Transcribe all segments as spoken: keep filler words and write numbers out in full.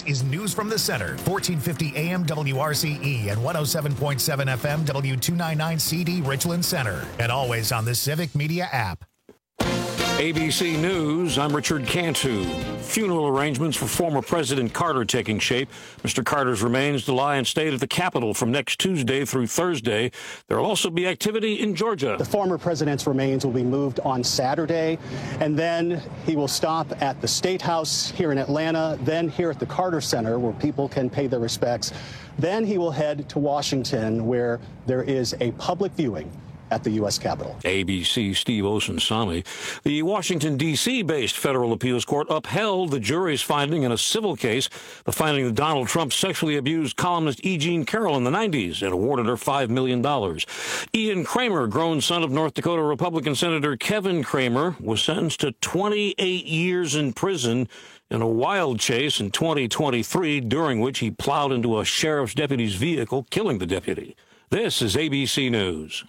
This is News from the Center, fourteen fifty A M W R C E and one oh seven point seven F M W two ninety-nine C D Richland Center, and always on the Civic Media app. A B C News, I'm Richard Cantu. Funeral arrangements for former President Carter taking shape. Mister Carter's remains to lie in state at the Capitol from next Tuesday through Thursday. There will also be activity in Georgia. The former president's remains will be moved on Saturday, and then he will stop at the State House here in Atlanta, then here at the Carter Center, where people can pay their respects. Then he will head to Washington, where there is a public viewing at the U S Capitol. A B C Steve Osunsami. The Washington, D C-based federal appeals court upheld the jury's finding in a civil case, the finding that Donald Trump sexually abused columnist E. Jean Carroll in the nineties and awarded her five million dollars. Ian Kramer, grown son of North Dakota Republican Senator Kevin Kramer, was sentenced to twenty-eight years in prison in a wild chase in twenty twenty-three, during which he plowed into a sheriff's deputy's vehicle, killing the deputy. This is A B C News.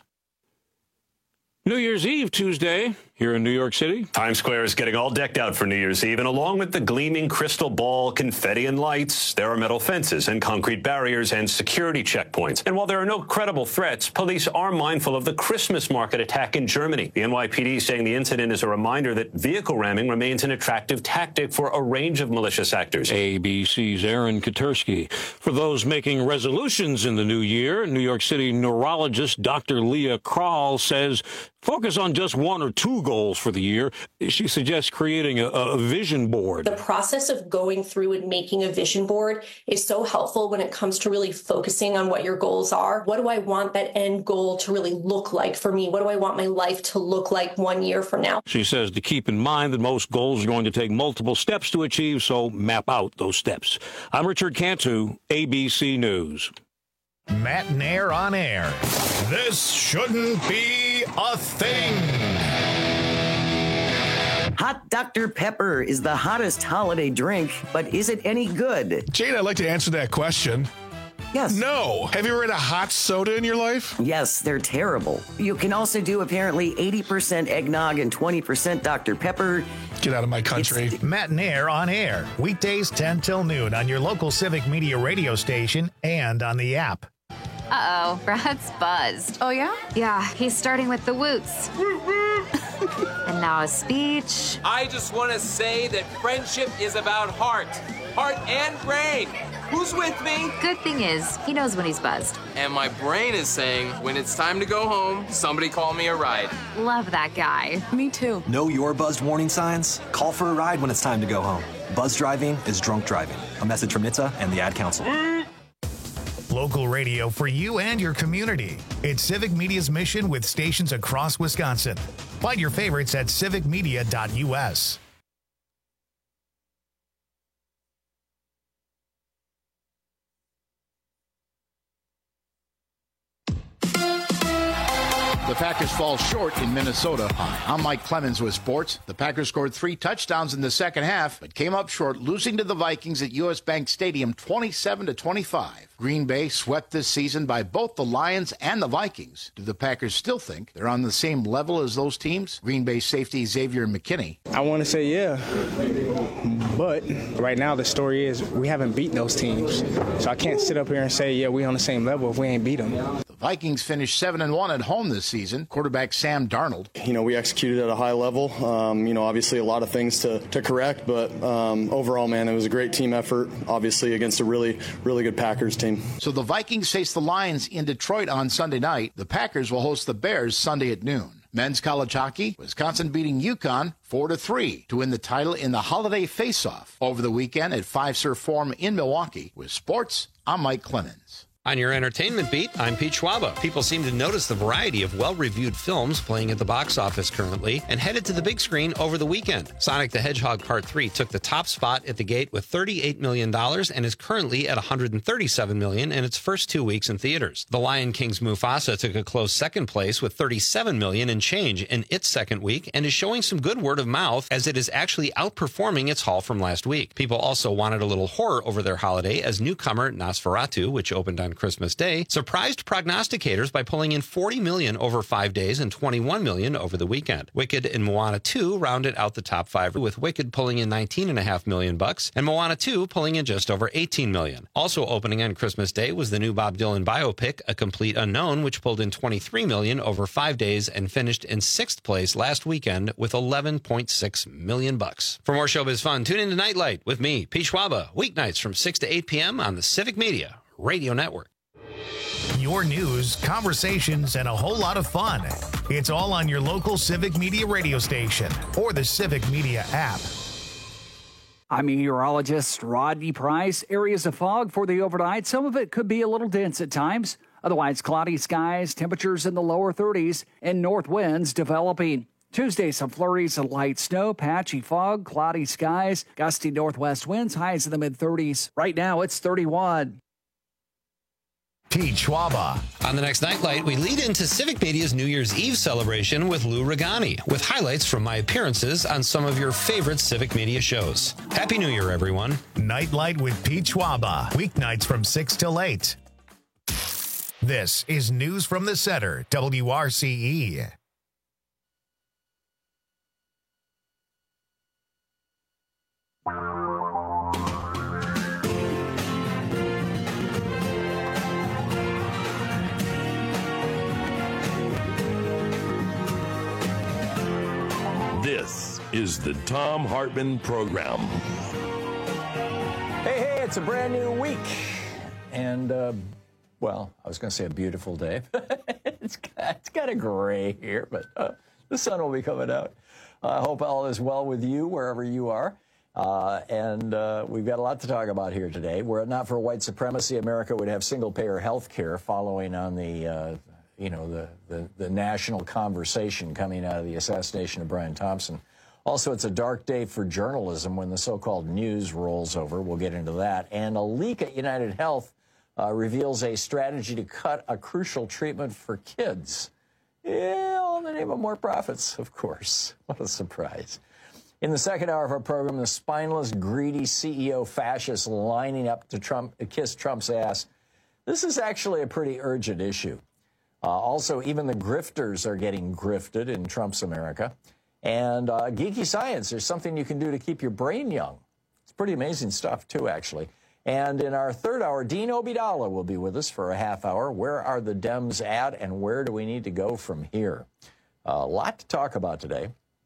New Year's Eve Tuesday here in New York City. Times Square is getting all decked out for New Year's Eve, and along with the gleaming crystal ball, confetti, and lights, there are metal fences and concrete barriers and security checkpoints. And while there are no credible threats, police are mindful of the Christmas market attack in Germany. The N Y P D saying the incident is a reminder that vehicle ramming remains an attractive tactic for a range of malicious actors. A B C's Aaron Katersky. For those making resolutions in the new year, New York City neurologist Doctor Leah Kroll says focus on just one or two goals for the year. She suggests creating a, a vision board. The process of going through and making a vision board is so helpful when it comes to really focusing on what your goals are. What do I want that end goal to really look like for me? What do I want my life to look like one year from now? She says to keep in mind that most goals are going to take multiple steps to achieve, so map out those steps. I'm Richard Cantu, A B C News. Matt Nair on air. This shouldn't be a thing. Hot Doctor Pepper is the hottest holiday drink, but is it any good? Jane, I'd like to answer that question. Yes. No. Have you ever had a hot soda in your life? Yes, they're terrible. You can also do apparently eighty percent eggnog and twenty percent Doctor Pepper. Get out of my country. It's- Matt Nair on air. Weekdays ten till noon on your local Civic Media radio station and on the app. Uh-oh, Brad's buzzed. Oh, yeah? Yeah, he's starting with the woots. And now a speech. I just want to say that friendship is about heart. Heart and brain. Who's with me? Good thing is, he knows when he's buzzed. And my brain is saying, when it's time to go home, somebody call me a ride. Love that guy. Me too. Know your buzzed warning signs? Call for a ride when it's time to go home. Buzz driving is drunk driving. A message from N H T S A and the Ad Council. Local radio for you and your community. It's Civic Media's mission with stations across Wisconsin. Find your favorites at civic media dot U S. The Packers fall short in Minnesota. Hi, I'm Mike Clemens with sports. The Packers scored three touchdowns in the second half, but came up short, losing to the Vikings at U S. Bank Stadium twenty-seven to twenty-five. Green Bay swept this season by both the Lions and the Vikings. Do the Packers still think they're on the same level as those teams? Green Bay safety Xavier McKinney. I want to say yeah, but right now the story is we haven't beaten those teams. So I can't sit up here and say, yeah, we on the same level if we ain't beat them. The Vikings finished seven and one at home this season. Quarterback Sam Darnold. You know, we executed at a high level. Um, you know, obviously a lot of things to, to correct, but um, overall, man, it was a great team effort, obviously, against a really, really good Packers team. So the Vikings face the Lions in Detroit on Sunday night. The Packers will host the Bears Sunday at noon. Men's college hockey, Wisconsin beating UConn four to three to win the title in the holiday face-off over the weekend at Fiserv Forum in Milwaukee. With sports, I'm Mike Clemens. On your entertainment beat, I'm Pete Schwaba. People seem to notice the variety of well-reviewed films playing at the box office currently and headed to the big screen over the weekend. Sonic the Hedgehog Part three took the top spot at the gate with thirty-eight million dollars and is currently at one hundred thirty-seven million dollars in its first two weeks in theaters. The Lion King's Mufasa took a close second place with thirty-seven million dollars in change in its second week and is showing some good word of mouth as it is actually outperforming its haul from last week. People also wanted a little horror over their holiday as newcomer Nosferatu, which opened on on Christmas Day surprised prognosticators by pulling in forty million dollars over five days and twenty-one million dollars over the weekend. Wicked and Moana two rounded out the top five, with Wicked pulling in nineteen point five million dollars bucks and Moana two pulling in just over eighteen million dollars. Also opening on Christmas Day was the new Bob Dylan biopic, A Complete Unknown, which pulled in twenty-three million dollars over five days and finished in sixth place last weekend with eleven point six million dollars bucks. For more showbiz fun, tune into Nightlight with me, Pete Schwaba, weeknights from six to eight p.m. on the Civic Media Radio Network. Your news, conversations, and a whole lot of fun. It's all on your local Civic Media radio station or the Civic Media app. I'm meteorologist Rodney Price. Areas of fog for the overnight. Some of it could be a little dense at times. Otherwise, cloudy skies, temperatures in the lower thirties, and north winds developing. Tuesday, some flurries of light snow, patchy fog, cloudy skies, gusty northwest winds, highs in the mid-thirties. Right now, it's thirty-one. Pete Schwaba. On the next Nightlight, we lead into Civic Media's New Year's Eve celebration with Lou Regani, with highlights from my appearances on some of your favorite Civic Media shows. Happy New Year, everyone. Nightlight with Pete Schwaba, weeknights from six till eight. This is News from the Center, W R C E. This is the Thom Hartmann Program. Hey, hey, it's a brand new week. And, uh, well, I was going to say a beautiful day. it's it's kind of gray here, but uh, the sun will be coming out. I hope all is well with you wherever you are. Uh, and uh, we've got a lot to talk about here today. Were it not for white supremacy, America would have single-payer health care following on the... Uh, you know, the, the, the national conversation coming out of the assassination of Brian Thompson. Also, it's a dark day for journalism when the so-called news rolls over. We'll get into that. And a leak at United Health uh, reveals a strategy to cut a crucial treatment for kids. Yeah, all in the name of more profits, of course. What a surprise. In the second hour of our program, the spineless, greedy C E O fascists lining up to Trump, kiss Trump's ass. This is actually a pretty urgent issue. Uh, also, even the grifters are getting grifted in Trump's America. And uh, geeky science, there's something you can do to keep your brain young. It's pretty amazing stuff, too, actually. And in our third hour, Dean Obeidallah will be with us for a half hour. Where are the Dems at, and where do we need to go from here? Uh, a lot to talk about today.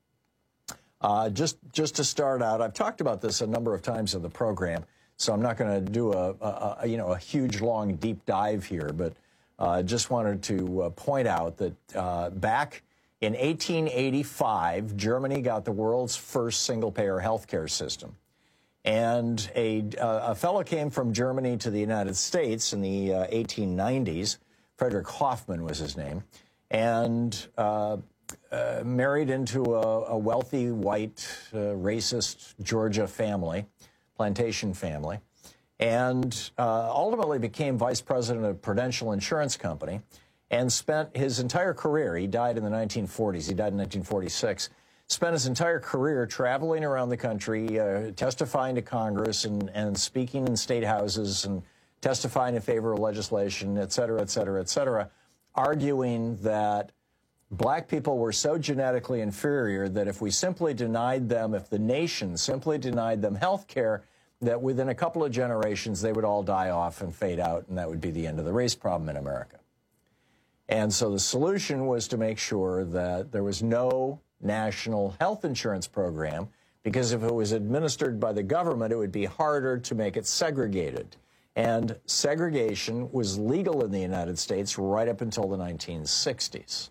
Uh, just, just to start out, I've talked about this a number of times in the program, so I'm not going to do a, a, a, you know, a huge, long, deep dive here, but I uh, just wanted to uh, point out that uh, back in eighteen eighty-five, Germany got the world's first single-payer health care system. And a, uh, a fellow came from Germany to the United States in the uh, eighteen nineties. Frederick Hoffman was his name. And uh, uh, married into a, a wealthy, white, uh, racist Georgia family, plantation family. And uh, ultimately became vice president of Prudential Insurance Company and spent his entire career, he died in the nineteen forties, he died in nineteen forty-six, spent his entire career traveling around the country, uh, testifying to Congress and, and speaking in state houses and testifying in favor of legislation, et cetera, et cetera, et cetera, arguing that black people were so genetically inferior that if we simply denied them, if the nation simply denied them health care, that within a couple of generations, they would all die off and fade out, and that would be the end of the race problem in America. And so the solution was to make sure that there was no national health insurance program, because if it was administered by the government, it would be harder to make it segregated. And segregation was legal in the United States right up until the nineteen sixties.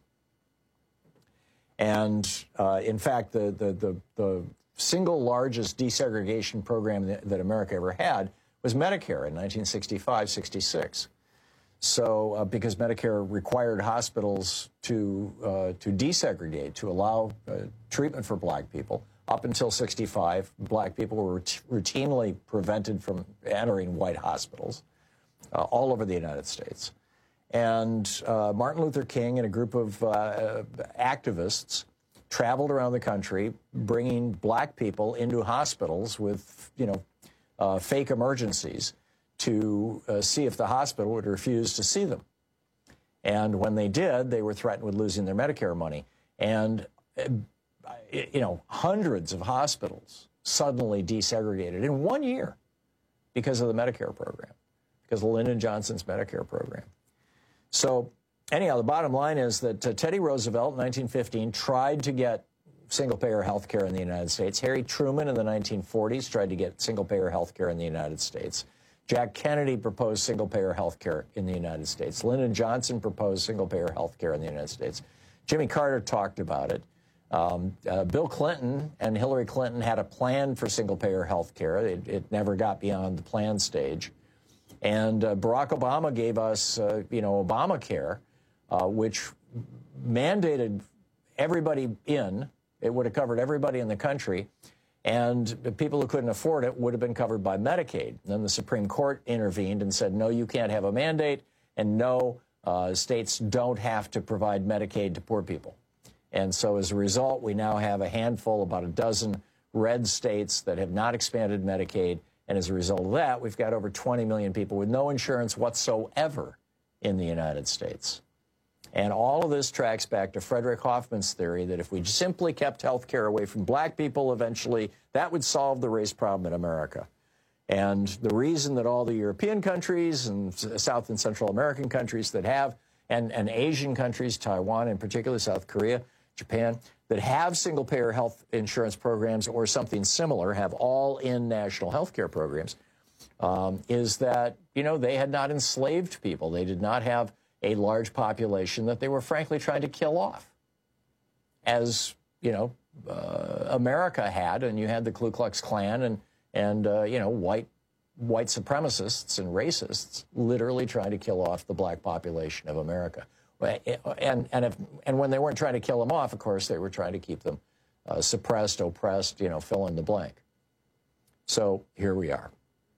And uh, in fact, the, the, the, the single largest desegregation program that, that America ever had was Medicare in nineteen sixty-five sixty-six. So, uh, because Medicare required hospitals to uh, to desegregate, to allow uh, treatment for black people. Up until sixty-five, black people were routinely prevented from entering white hospitals uh, all over the United States. And uh, Martin Luther King and a group of uh, activists traveled around the country, bringing black people into hospitals with, you know, uh, fake emergencies to uh, see if the hospital would refuse to see them. And when they did, they were threatened with losing their Medicare money. And, uh, you know, hundreds of hospitals suddenly desegregated in one year because of the Medicare program, because of Lyndon Johnson's Medicare program. So anyhow, the bottom line is that uh, Teddy Roosevelt in nineteen fifteen tried to get single-payer health care in the United States. Harry Truman in the nineteen forties tried to get single-payer health care in the United States. Jack Kennedy proposed single-payer health care in the United States. Lyndon Johnson proposed single-payer health care in the United States. Jimmy Carter talked about it. Um, uh, Bill Clinton and Hillary Clinton had a plan for single-payer health care. It, it never got beyond the plan stage. And uh, Barack Obama gave us, uh, you know, Obamacare, uh, which mandated everybody in. It would have covered everybody in the country. And the people who couldn't afford it would have been covered by Medicaid. And then the Supreme Court intervened and said, no, you can't have a mandate, and no, uh, states don't have to provide Medicaid to poor people. And so as a result, we now have a handful, about a dozen red states that have not expanded Medicaid. And as a result of that, we've got over twenty million people with no insurance whatsoever in the United States. And all of this tracks back to Frederick Hoffman's theory that if we simply kept health care away from black people, eventually that would solve the race problem in America. And the reason that all the European countries and South and Central American countries that have, and, and Asian countries, Taiwan in particular, South Korea, Japan, that have single-payer health insurance programs or something similar, have all-in national health care programs, um, is that, you know, they had not enslaved people. They did not have a large population that they were frankly trying to kill off, as, you know, uh, America had, and you had the Ku Klux Klan and, and uh, you know, white, white supremacists and racists literally trying to kill off the black population of America. And, and, if, and when they weren't trying to kill them off, of course, they were trying to keep them uh, suppressed, oppressed, you know, fill in the blank. So here we are.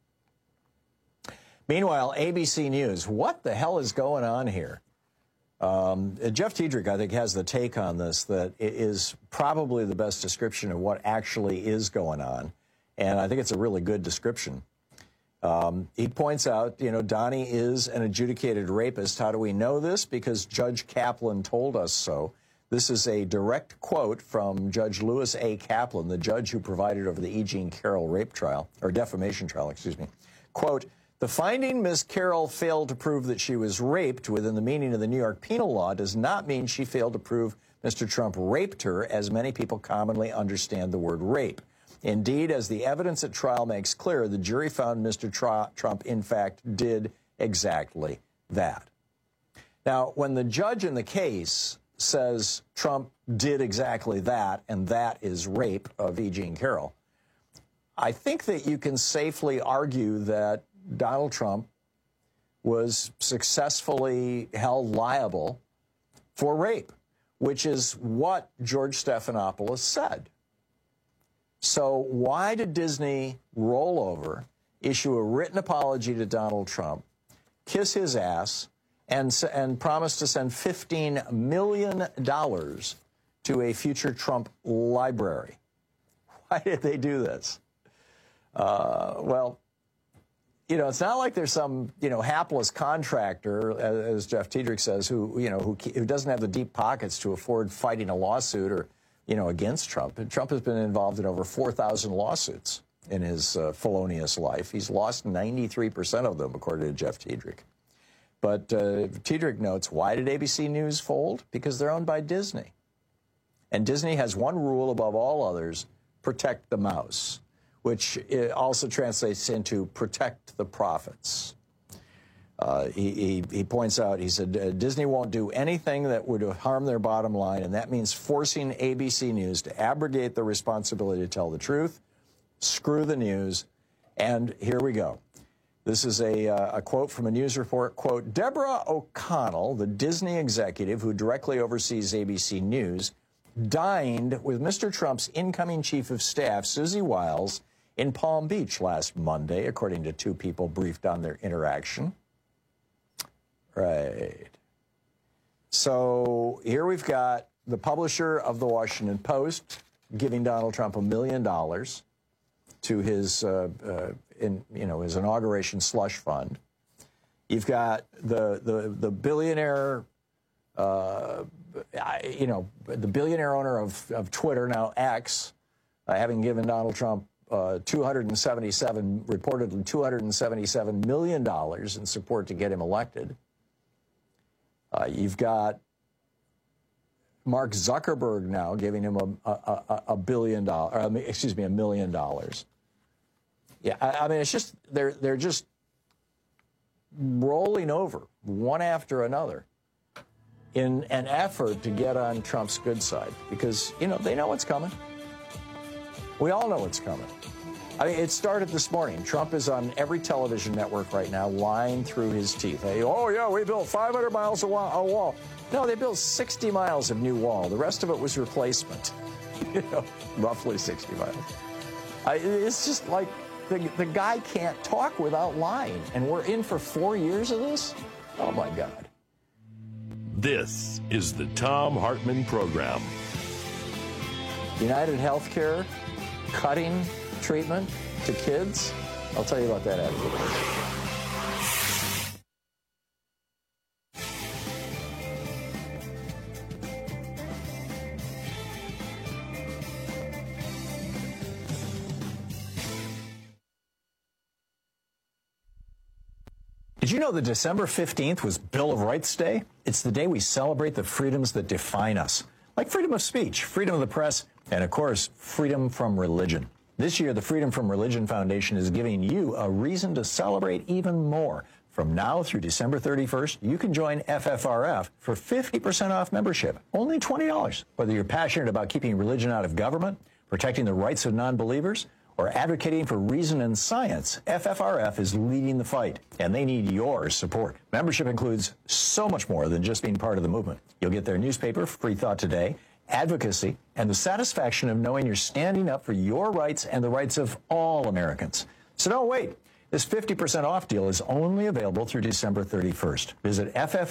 Meanwhile, A B C News, what the hell is going on here? Um, Jeff Tiedrich, I think, has the take on this that is probably the best description of what actually is going on. And I think it's a really good description. Um, he points out, you know, Donnie is an adjudicated rapist. How do we know this? Because Judge Kaplan told us so. This is a direct quote from Judge Lewis A. Kaplan, the judge who presided over the E. Jean Carroll rape trial, or defamation trial, excuse me. Quote, the finding Miz Carroll failed to prove that she was raped within the meaning of the New York penal law does not mean she failed to prove Mister Trump raped her, as many people commonly understand the word rape. Indeed, as the evidence at trial makes clear, the jury found Mister Trump, in fact, did exactly that. Now, when the judge in the case says Trump did exactly that, and that is rape of E. Jean Carroll, I think that you can safely argue that Donald Trump was successfully held liable for rape, which is what George Stephanopoulos said. So why did Disney roll over, issue a written apology to Donald Trump, kiss his ass, and, and promise to send fifteen million dollars to a future Trump library? Why did they do this? Uh, well, you know, it's not like there's some, you know, hapless contractor, as Jeff Tiedrich says, who, you know, who, who doesn't have the deep pockets to afford fighting a lawsuit or, you know, against Trump. And Trump has been involved in over four thousand lawsuits in his uh, felonious life. He's lost ninety-three percent of them, according to Jeff Tiedrich. But uh, Tiedrich notes, why did A B C News fold? Because they're owned by Disney. And Disney has one rule above all others, protect the mouse, which also translates into protect the profits. Uh, he, he, he points out, he said, uh, Disney won't do anything that would harm their bottom line, and that means forcing A B C News to abrogate the responsibility to tell the truth, screw the news, and here we go. This is a, uh, a quote from a news report, quote, Deborah O'Connell, the Disney executive who directly oversees A B C News, dined with Mister Trump's incoming chief of staff, Susie Wiles, in Palm Beach last Monday, according to two people briefed on their interaction. Right. So here we've got the publisher of the Washington Post giving Donald Trump a million dollars to his uh, uh, in, you know, his inauguration slush fund. You've got the the the billionaire, uh, you know, the billionaire owner of, of Twitter, now X, uh, having given Donald Trump uh, two hundred seventy-seven, reportedly two hundred seventy-seven million dollars in support to get him elected. Uh, you've got Mark Zuckerberg now giving him a, a, a, a billion dollars, excuse me, a million dollars. Yeah, I, I mean, it's just, they're they're just rolling over one after another in an effort to get on Trump's good side because, you know, they know what's coming. We all know what's coming. I mean, it started this morning. Trump is on every television network right now, lying through his teeth. Hey, oh, yeah, we built five hundred miles of wall. No, they built sixty miles of new wall. The rest of it was replacement. You know, roughly sixty miles. I, it's just like the, the guy can't talk without lying. And we're in for four years of this? Oh, my God. This is the Thom Hartmann Program. United Healthcare cutting treatment to kids. I'll tell you about that after the break. Did you know that December fifteenth was Bill of Rights Day? It's the day we celebrate the freedoms that define us, like freedom of speech, freedom of the press, and, of course, freedom from religion. This year, the Freedom from Religion Foundation is giving you a reason to celebrate even more. From now through December thirty-first, you can join F F R F for fifty percent off membership, only twenty dollars. Whether you're passionate about keeping religion out of government, protecting the rights of non-believers, or advocating for reason and science, F F R F is leading the fight, and they need your support. Membership includes so much more than just being part of the movement. You'll get their newspaper, Free Thought Today, advocacy, and the satisfaction of knowing you're standing up for your rights and the rights of all Americans. So don't wait. This fifty percent off deal is only available through December thirty-first. Visit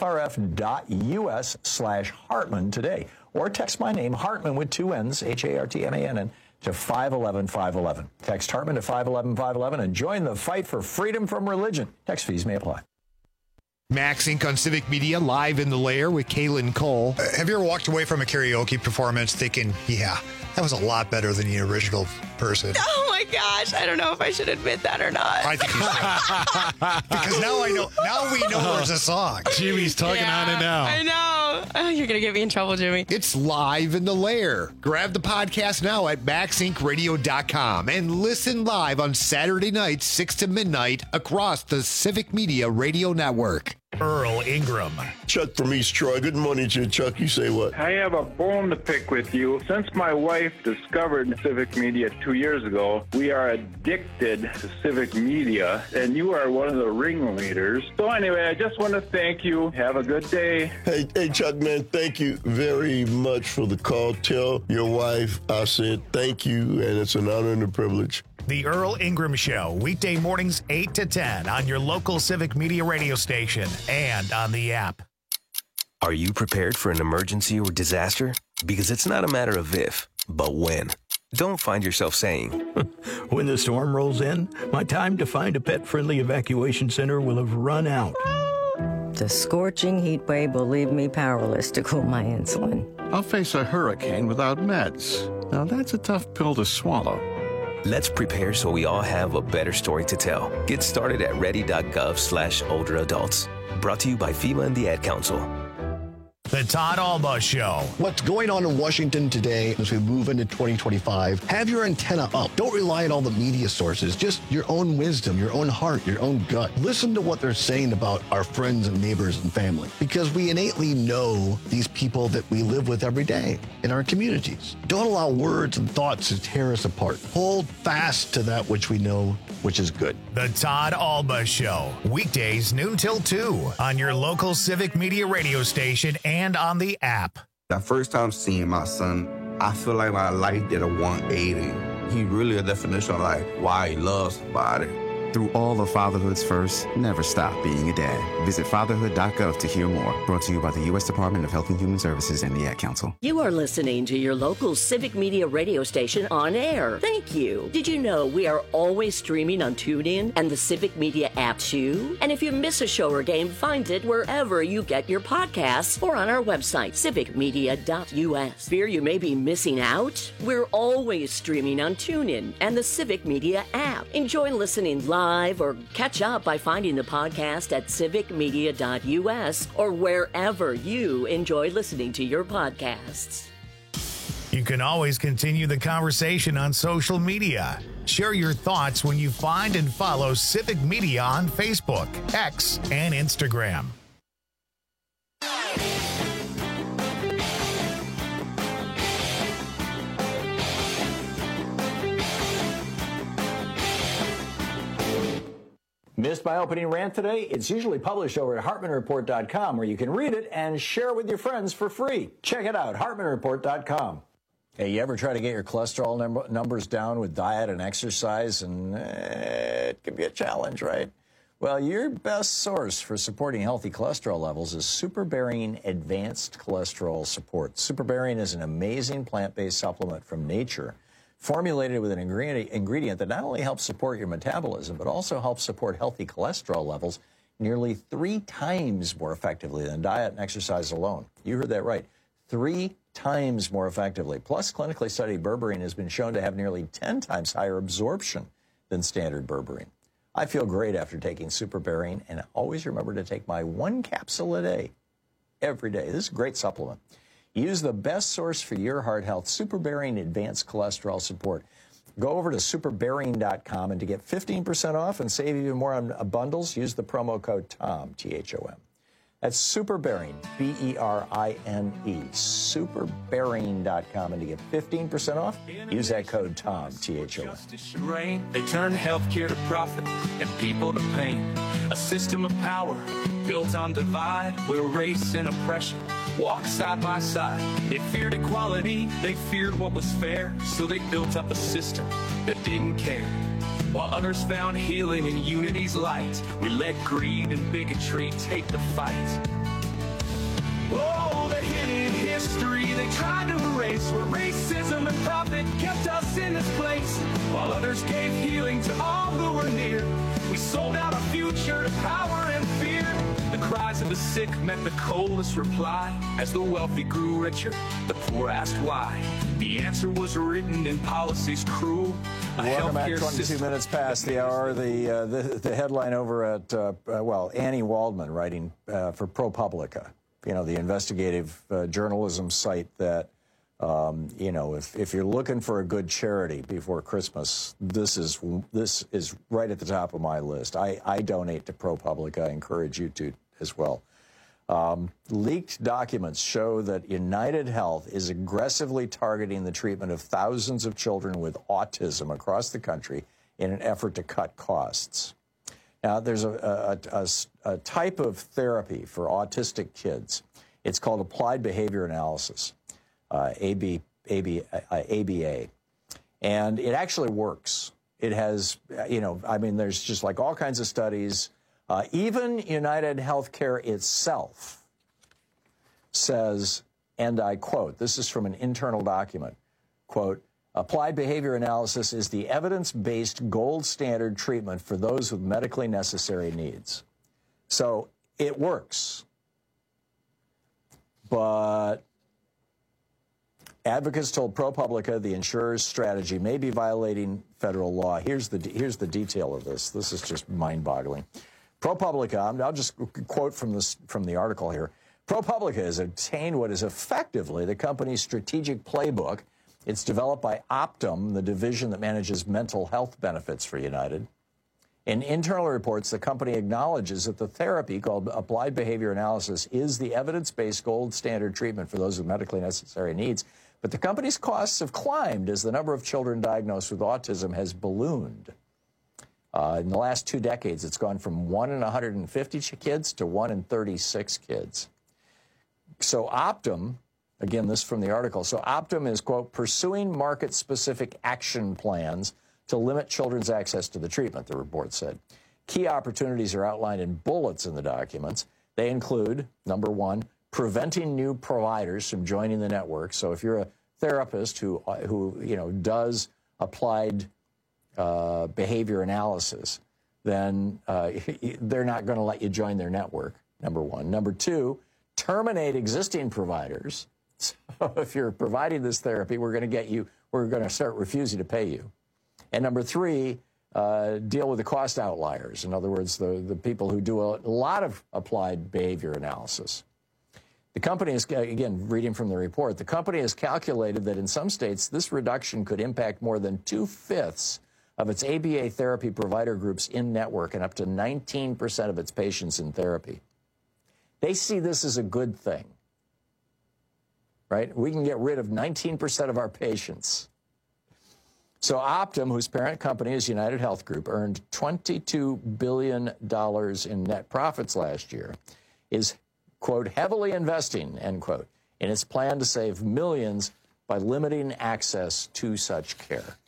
ffrf.us slash Hartman today, or text my name, Hartman with two N's, H A R T M A N N, to five eleven five eleven. Text Hartman to five eleven five eleven and join the fight for freedom from religion. Text fees may apply. Max Incorporated on Civic Media, live in the lair with Kaylin Cole. Uh, have you ever walked away from a karaoke performance thinking, yeah, that was a lot better than the original person? Oh my gosh, I don't know if I should admit that or not. I think you should. Because now I know, now we know there's a song. Jimmy's talking yeah, on it now. I know. Oh, you're going to get me in trouble, Jimmy. It's live in the lair. Grab the podcast now at max inc radio dot com and listen live on Saturday nights, six to midnight, across the Civic Media Radio Network. Earl Ingram. Chuck from East Troy. Good morning to you, Chuck. You say what? I have a bone to pick with you. Since my wife discovered Civic Media two years ago, we are addicted to Civic Media, and you are one of the ringleaders. So anyway, I just want to thank you. Have a good day. Hey, hey, Chuck, man, thank you very much for the call. Tell your wife I said thank you, and it's an honor and a privilege. The Earl Ingram Show, weekday mornings eight to ten on your local Civic Media radio station and on the app. Are you prepared for an emergency or disaster? Because it's not a matter of if, but when. Don't find yourself saying, when the storm rolls in, my time to find a pet-friendly evacuation center will have run out. The scorching heat wave will leave me powerless to cool my insulin. I'll face a hurricane without meds. Now that's a tough pill to swallow. Let's prepare so we all have a better story to tell. Get started at ready.gov slash older adults. Brought to you by FEMA and the Ad Council. The Todd Alba Show. What's going on in Washington today as we move into twenty twenty-five? Have your antenna up. Don't rely on all the media sources. Just your own wisdom, your own heart, your own gut. Listen to what they're saying about our friends and neighbors and family, because we innately know these people that we live with every day in our communities. Don't allow words and thoughts to tear us apart. Hold fast to that which we know, which is good. The Todd Alba Show. Weekdays noon till two on your local Civic Media radio station and on the app. The first time seeing my son, I feel like my life did a one eighty. He really a definition of like why he loves somebody. Through all of fatherhood's first, never stop being a dad. Visit fatherhood dot gov to hear more. Brought to you by the U S Department of Health and Human Services and the Ad Council. You are listening to your local Civic Media radio station on air. Thank you. Did you know we are always streaming on TuneIn and the Civic Media app too? And if you miss a show or game, find it wherever you get your podcasts or on our website, civic media dot U S. Fear you may be missing out? We're always streaming on TuneIn and the Civic Media app. Enjoy listening live or catch up by finding the podcast at civic media dot U S or wherever you enjoy listening to your podcasts. You can always continue the conversation on social media. Share your thoughts when you find and follow Civic Media on Facebook, X, and Instagram. Missed my opening rant today? It's usually published over at hartman report dot com, where you can read it and share it with your friends for free. Check it out, hartman report dot com. Hey, you ever try to get your cholesterol num- numbers down with diet and exercise, and eh, it can be a challenge, right? Well, your best source for supporting healthy cholesterol levels is Superbearing Advanced Cholesterol Support. Superbearing is an amazing plant-based supplement from nature, formulated with an ingredient, ingredient that not only helps support your metabolism, but also helps support healthy cholesterol levels nearly three times more effectively than diet and exercise alone. You heard that right. Three times more effectively. Plus, clinically studied berberine has been shown to have nearly ten times higher absorption than standard berberine. I feel great after taking Superbearing, and always remember to take my one capsule a day, every day. This is a great supplement. Use the best source for your heart health, Superbearing Advanced Cholesterol Support. Go over to superbearing dot com, and to get fifteen percent off and save even more on bundles, use the promo code TOM, T H O M. That's Superbearing, B E R I N E, superbearing dot com, and to get fifteen percent off, use that code TOM, T H O M. They turn healthcare to profit and people to pain. A system of power built on divide, where race and oppression walk side by side. They feared equality, they feared what was fair, so they built up a system that didn't care. While others found healing in unity's light, we let greed and bigotry take the fight. Oh, the hidden history they tried to erase, where racism and profit kept us in this place. While others gave healing to all who were near, we sold out our future to power and fear. The cries of the sick met the coldest reply. As the wealthy grew richer, the poor asked why. The answer was written in policies cruel. A Welcome back, healthcare twenty-two system. minutes past the hour. The, uh, the, the headline over at, uh, uh, well, Annie Waldman writing uh, for ProPublica, you know, the investigative uh, journalism site that, um, you know, if, if you're looking for a good charity before Christmas, this is this is right at the top of my list. I, I donate to ProPublica. I encourage you to as well. Um, leaked documents show that United Health is aggressively targeting the treatment of thousands of children with autism across the country in an effort to cut costs. Now, there's a, a, a, a type of therapy for autistic kids. It's called applied behavior analysis, uh, A B, A B, uh, A B A. And it actually works. It has, you know, I mean, there's just like all kinds of studies. Uh, even United Healthcare itself says, and I quote, this is from an internal document, quote, applied behavior analysis is the evidence-based gold standard treatment for those with medically necessary needs. So it works. But advocates told ProPublica the insurer's strategy may be violating federal law. Here's the, here's the detail of this. This is just mind-boggling. ProPublica, I'll just quote from this from the article here. ProPublica has obtained what is effectively the company's strategic playbook. It's developed by Optum, the division that manages mental health benefits for United. In internal reports, the company acknowledges that the therapy called applied behavior analysis is the evidence-based gold standard treatment for those with medically necessary needs. But the company's costs have climbed as the number of children diagnosed with autism has ballooned. Uh, in the last two decades, it's gone from one in one hundred fifty kids to one in thirty-six kids. So Optum, again, this from the article, so Optum is, quote, pursuing market-specific action plans to limit children's access to the treatment, the report said. Key opportunities are outlined in bullets in the documents. They include, number one, preventing new providers from joining the network. So if you're a therapist who, who you know, does applied uh, behavior analysis, then uh, they're not going to let you join their network, number one. Number two, terminate existing providers. So if you're providing this therapy, we're going to get you, we're going to start refusing to pay you. And number three, uh, deal with the cost outliers. In other words, the, the people who do a lot of applied behavior analysis. The company is, again, reading from the report, the company has calculated that in some states, this reduction could impact more than two-fifths of its A B A therapy provider groups in network and up to nineteen percent of its patients in therapy. They see this as a good thing, right? We can get rid of nineteen percent of our patients. So Optum, whose parent company is United Health Group, earned twenty-two billion dollars in net profits last year, is, quote, heavily investing, end quote, in its plan to save millions by limiting access to such care.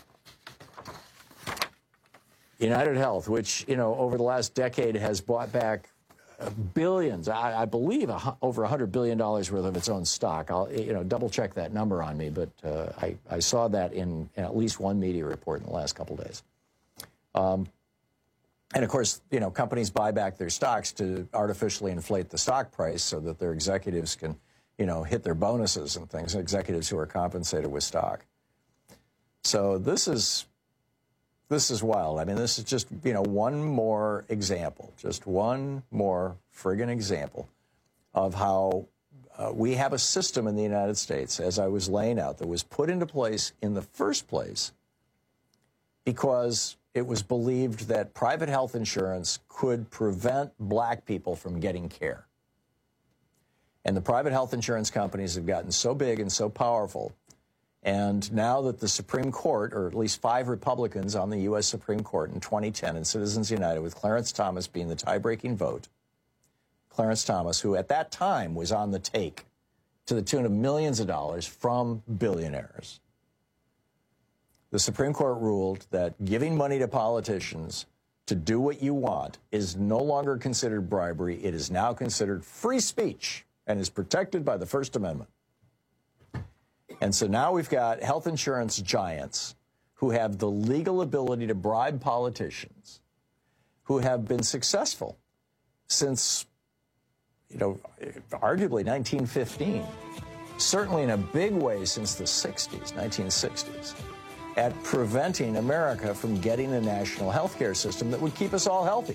United Health, which, you know, over the last decade has bought back billions, I, I believe a, over one hundred billion dollars worth of its own stock. I'll, you know, double check that number on me, but uh, I, I saw that in, in at least one media report in the last couple of days. Um, and of course, you know, companies buy back their stocks to artificially inflate the stock price so that their executives can, you know, hit their bonuses and things, executives who are compensated with stock. So this is... This is wild. I mean, this is just, you know, one more example, just one more friggin' example of how uh, we have a system in the United States, as I was laying out, that was put into place in the first place because it was believed that private health insurance could prevent black people from getting care. And the private health insurance companies have gotten so big and so powerful. And now that the Supreme Court, or at least five Republicans on the U S Supreme Court in twenty ten in Citizens United, with Clarence Thomas being the tie-breaking vote, Clarence Thomas, who at that time was on the take to the tune of millions of dollars from billionaires, the Supreme Court ruled that giving money to politicians to do what you want is no longer considered bribery. It is now considered free speech and is protected by the First Amendment. And so now we've got health insurance giants who have the legal ability to bribe politicians, who have been successful since, you know, arguably nineteen fifteen, certainly in a big way since the sixties, nineteen sixties, at preventing America from getting a national health care system that would keep us all healthy.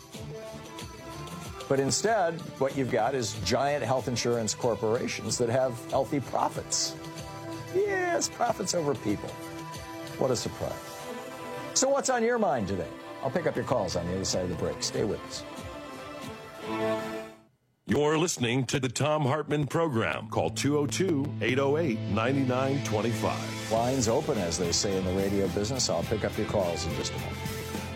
But instead, what you've got is giant health insurance corporations that have healthy profits. Yes, profits over people. What a surprise. So what's on your mind today? I'll pick up your calls on the other side of the break. Stay with us. You're listening to the Thom Hartmann Program. Call two oh two, eight oh eight, nine nine two five. Lines open, as they say in the radio business. I'll pick up your calls in just a moment.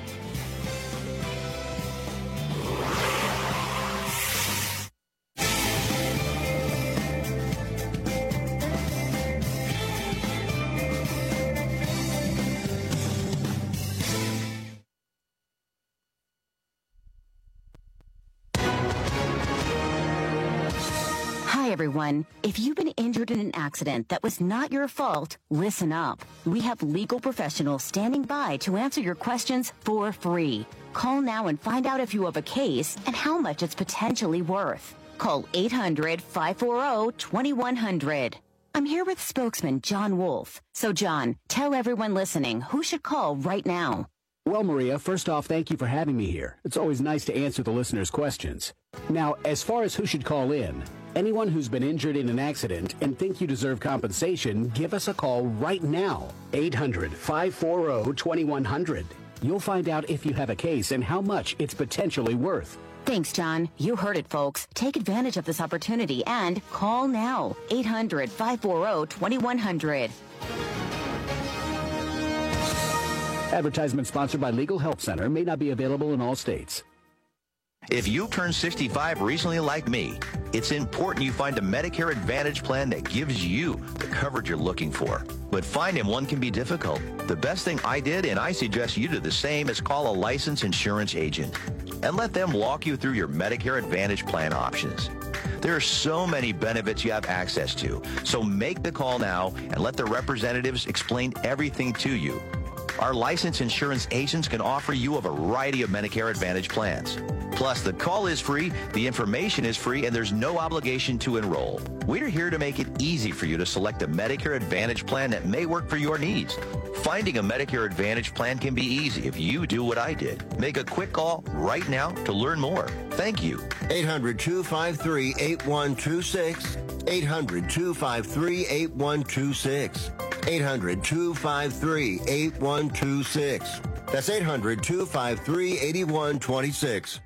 Everyone, if you've been injured in an accident that was not your fault, listen up. We have legal professionals standing by to answer your questions for free. Call now and find out if you have a case and how much it's potentially worth. Call eight hundred, five four zero, two one zero zero. I'm here with spokesman John Wolf. So, John, tell everyone listening who should call right now. Well, Maria, first off, thank you for having me here. It's always nice to answer the listeners' questions. Now, as far as who should call in, anyone who's been injured in an accident and think you deserve compensation, give us a call right now. eight hundred, five four zero, two one zero zero. You'll find out if you have a case and how much it's potentially worth. Thanks, John. You heard it, folks. Take advantage of this opportunity and call now. eight hundred, five four zero, two one zero zero. Advertisement sponsored by Legal Help Center may not be available in all states. If you turned sixty-five recently like me, it's important you find a Medicare Advantage plan that gives you the coverage you're looking for. But finding one can be difficult. The best thing I did, and I suggest you do the same, is call a licensed insurance agent and let them walk you through your Medicare Advantage plan options. There are so many benefits you have access to, so make the call now and let the representatives explain everything to you. Our licensed insurance agents can offer you a variety of Medicare Advantage plans. Plus, the call is free, the information is free, and there's no obligation to enroll. We're here to make it easy for you to select a Medicare Advantage plan that may work for your needs. Finding a Medicare Advantage plan can be easy if you do what I did. Make a quick call right now to learn more. Thank you. eight hundred, two five three, eight one two six. eight hundred, two five three, eight one two six. eight hundred, two five three, eight one two six. That's eight hundred, two five three, eight one two six.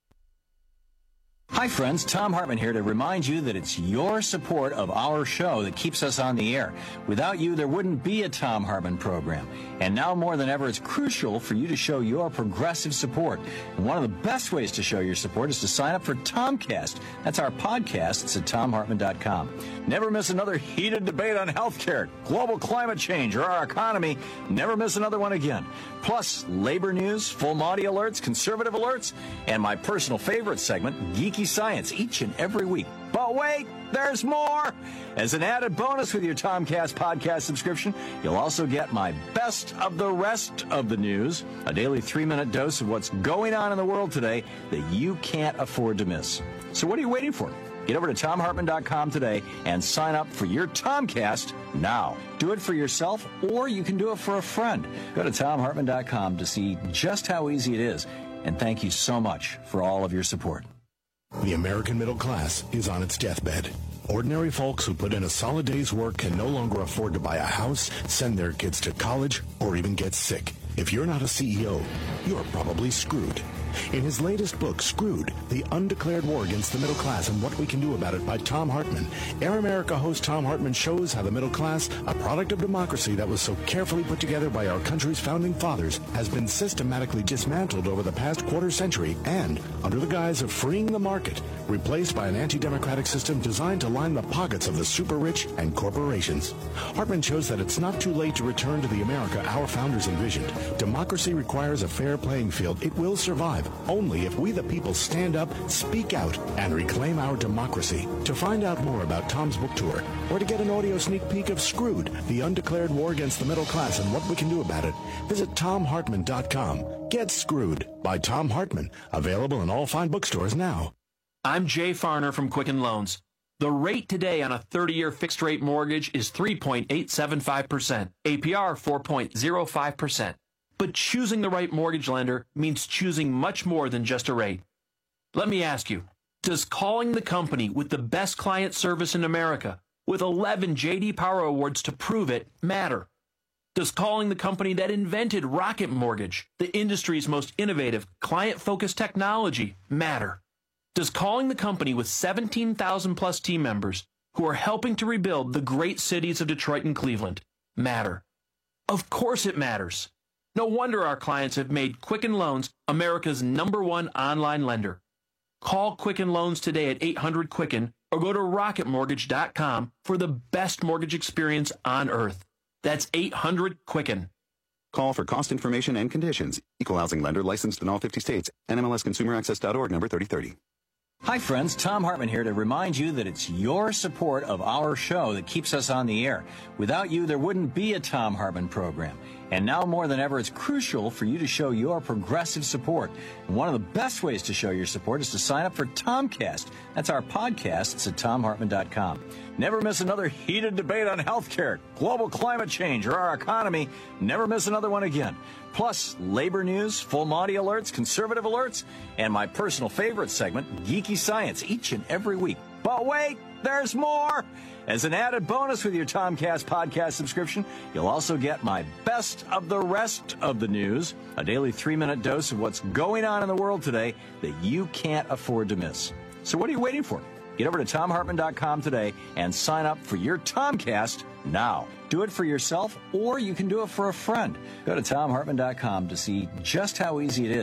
Hi, friends. Tom Hartman here to remind you that it's your support of our show that keeps us on the air. Without you, there wouldn't be a Tom Hartman program. And now more than ever, it's crucial for you to show your progressive support. And one of the best ways to show your support is to sign up for Tomcast. That's our podcast. It's at tom hartman dot com. Never miss another heated debate on healthcare, global climate change, or our economy. Never miss another one again. Plus, labor news, full Monty alerts, conservative alerts, and my personal favorite segment, Geeky Science, each and every week. But wait, there's more! As an added bonus with your Tomcast podcast subscription, you'll also get my best of the rest of the news, a daily three-minute dose of what's going on in the world today that you can't afford to miss. So what are you waiting for? Get over to tom hartman dot com today and sign up for your Tomcast now. Do it for yourself, or you can do it for a friend. Go to tom hartman dot com to see just how easy it is. And thank you so much for all of your support. The American middle class is on its deathbed. Ordinary folks who put in a solid day's work can no longer afford to buy a house, send their kids to college, or even get sick. If you're not a C E O, you're probably screwed. In his latest book, Screwed, The Undeclared War Against the Middle Class and What We Can Do About It by Tom Hartman, Air America host Tom Hartman shows how the middle class, a product of democracy that was so carefully put together by our country's founding fathers, has been systematically dismantled over the past quarter century and, under the guise of freeing the market, replaced by an anti-democratic system designed to line the pockets of the super-rich and corporations. Hartman shows that it's not too late to return to the America our founders envisioned. Democracy requires a fair playing field. It will survive only if we the people stand up, speak out, and reclaim our democracy. To find out more about Tom's book tour, or to get an audio sneak peek of Screwed, The Undeclared War Against the Middle Class and What We Can Do About It, visit tom hartman dot com. Get Screwed by Tom Hartman, available in all fine bookstores now. I'm Jay Farner from Quicken Loans. The rate today on a thirty-year fixed-rate mortgage is three point eight seven five percent, A P R four point zero five percent. But choosing the right mortgage lender means choosing much more than just a rate. Let me ask you, does calling the company with the best client service in America, with eleven J D Power Awards to prove it, matter? Does calling the company that invented Rocket Mortgage, the industry's most innovative, client-focused technology, matter? Does calling the company with seventeen thousand plus team members who are helping to rebuild the great cities of Detroit and Cleveland matter? Of course it matters. No wonder our clients have made Quicken Loans America's number one online lender. Call Quicken Loans today at eight hundred Quicken or go to rocket mortgage dot com for the best mortgage experience on earth. That's eight hundred Quicken. Call for cost information and conditions. Equal housing lender licensed in all fifty states. N M L S consumer access dot org number thirty thirty. Hi, friends. Tom Hartman here to remind you that it's your support of our show that keeps us on the air. Without you, there wouldn't be a Tom Hartman program. And now more than ever, it's crucial for you to show your progressive support. And one of the best ways to show your support is to sign up for Tomcast. That's our podcast. It's at tom hartman dot com. Never miss another heated debate on healthcare, global climate change, or our economy. Never miss another one again. Plus, labor news, full Monty alerts, conservative alerts, and my personal favorite segment, Geeky Science, each and every week. But wait, there's more! As an added bonus with your Tomcast podcast subscription, you'll also get my best of the rest of the news, a daily three-minute dose of what's going on in the world today that you can't afford to miss. So what are you waiting for? Get over to tom hartman dot com today and sign up for your Tomcast now. Do it for yourself, or you can do it for a friend. Go to tom hartman dot com to see just how easy it is.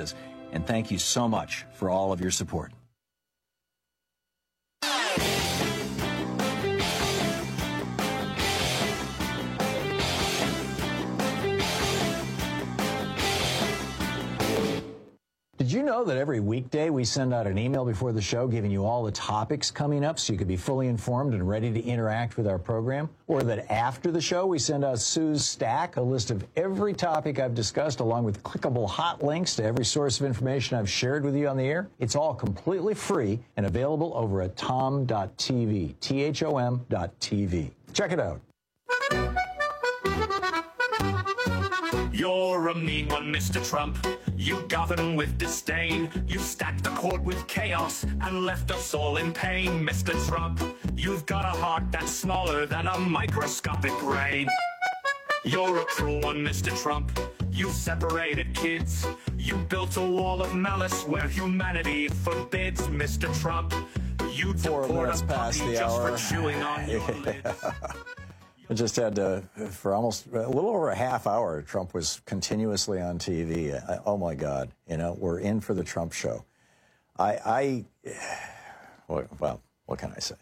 And thank you so much for all of your support. Did you know that every weekday we send out an email before the show giving you all the topics coming up so you could be fully informed and ready to interact with our program? Or that after the show we send out Sue's Stack, a list of every topic I've discussed along with clickable hot links to every source of information I've shared with you on the air? It's all completely free and available over at tom dot t v, T H O M dot T V. Check it out. You're a mean one, Mister Trump. You govern with disdain. You stacked the court with chaos and left us all in pain, Mister Trump. You've got a heart that's smaller than a microscopic brain. You're a cruel one, Mister Trump. You separated kids. You built a wall of malice where humanity forbids, Mister Trump. You deport a puppy just for chewing on your lips. I just had to, for almost a little over a half hour, Trump was continuously on T V. I, oh, my God. You know, we're in for the Trump show. I, I, well, what can I say?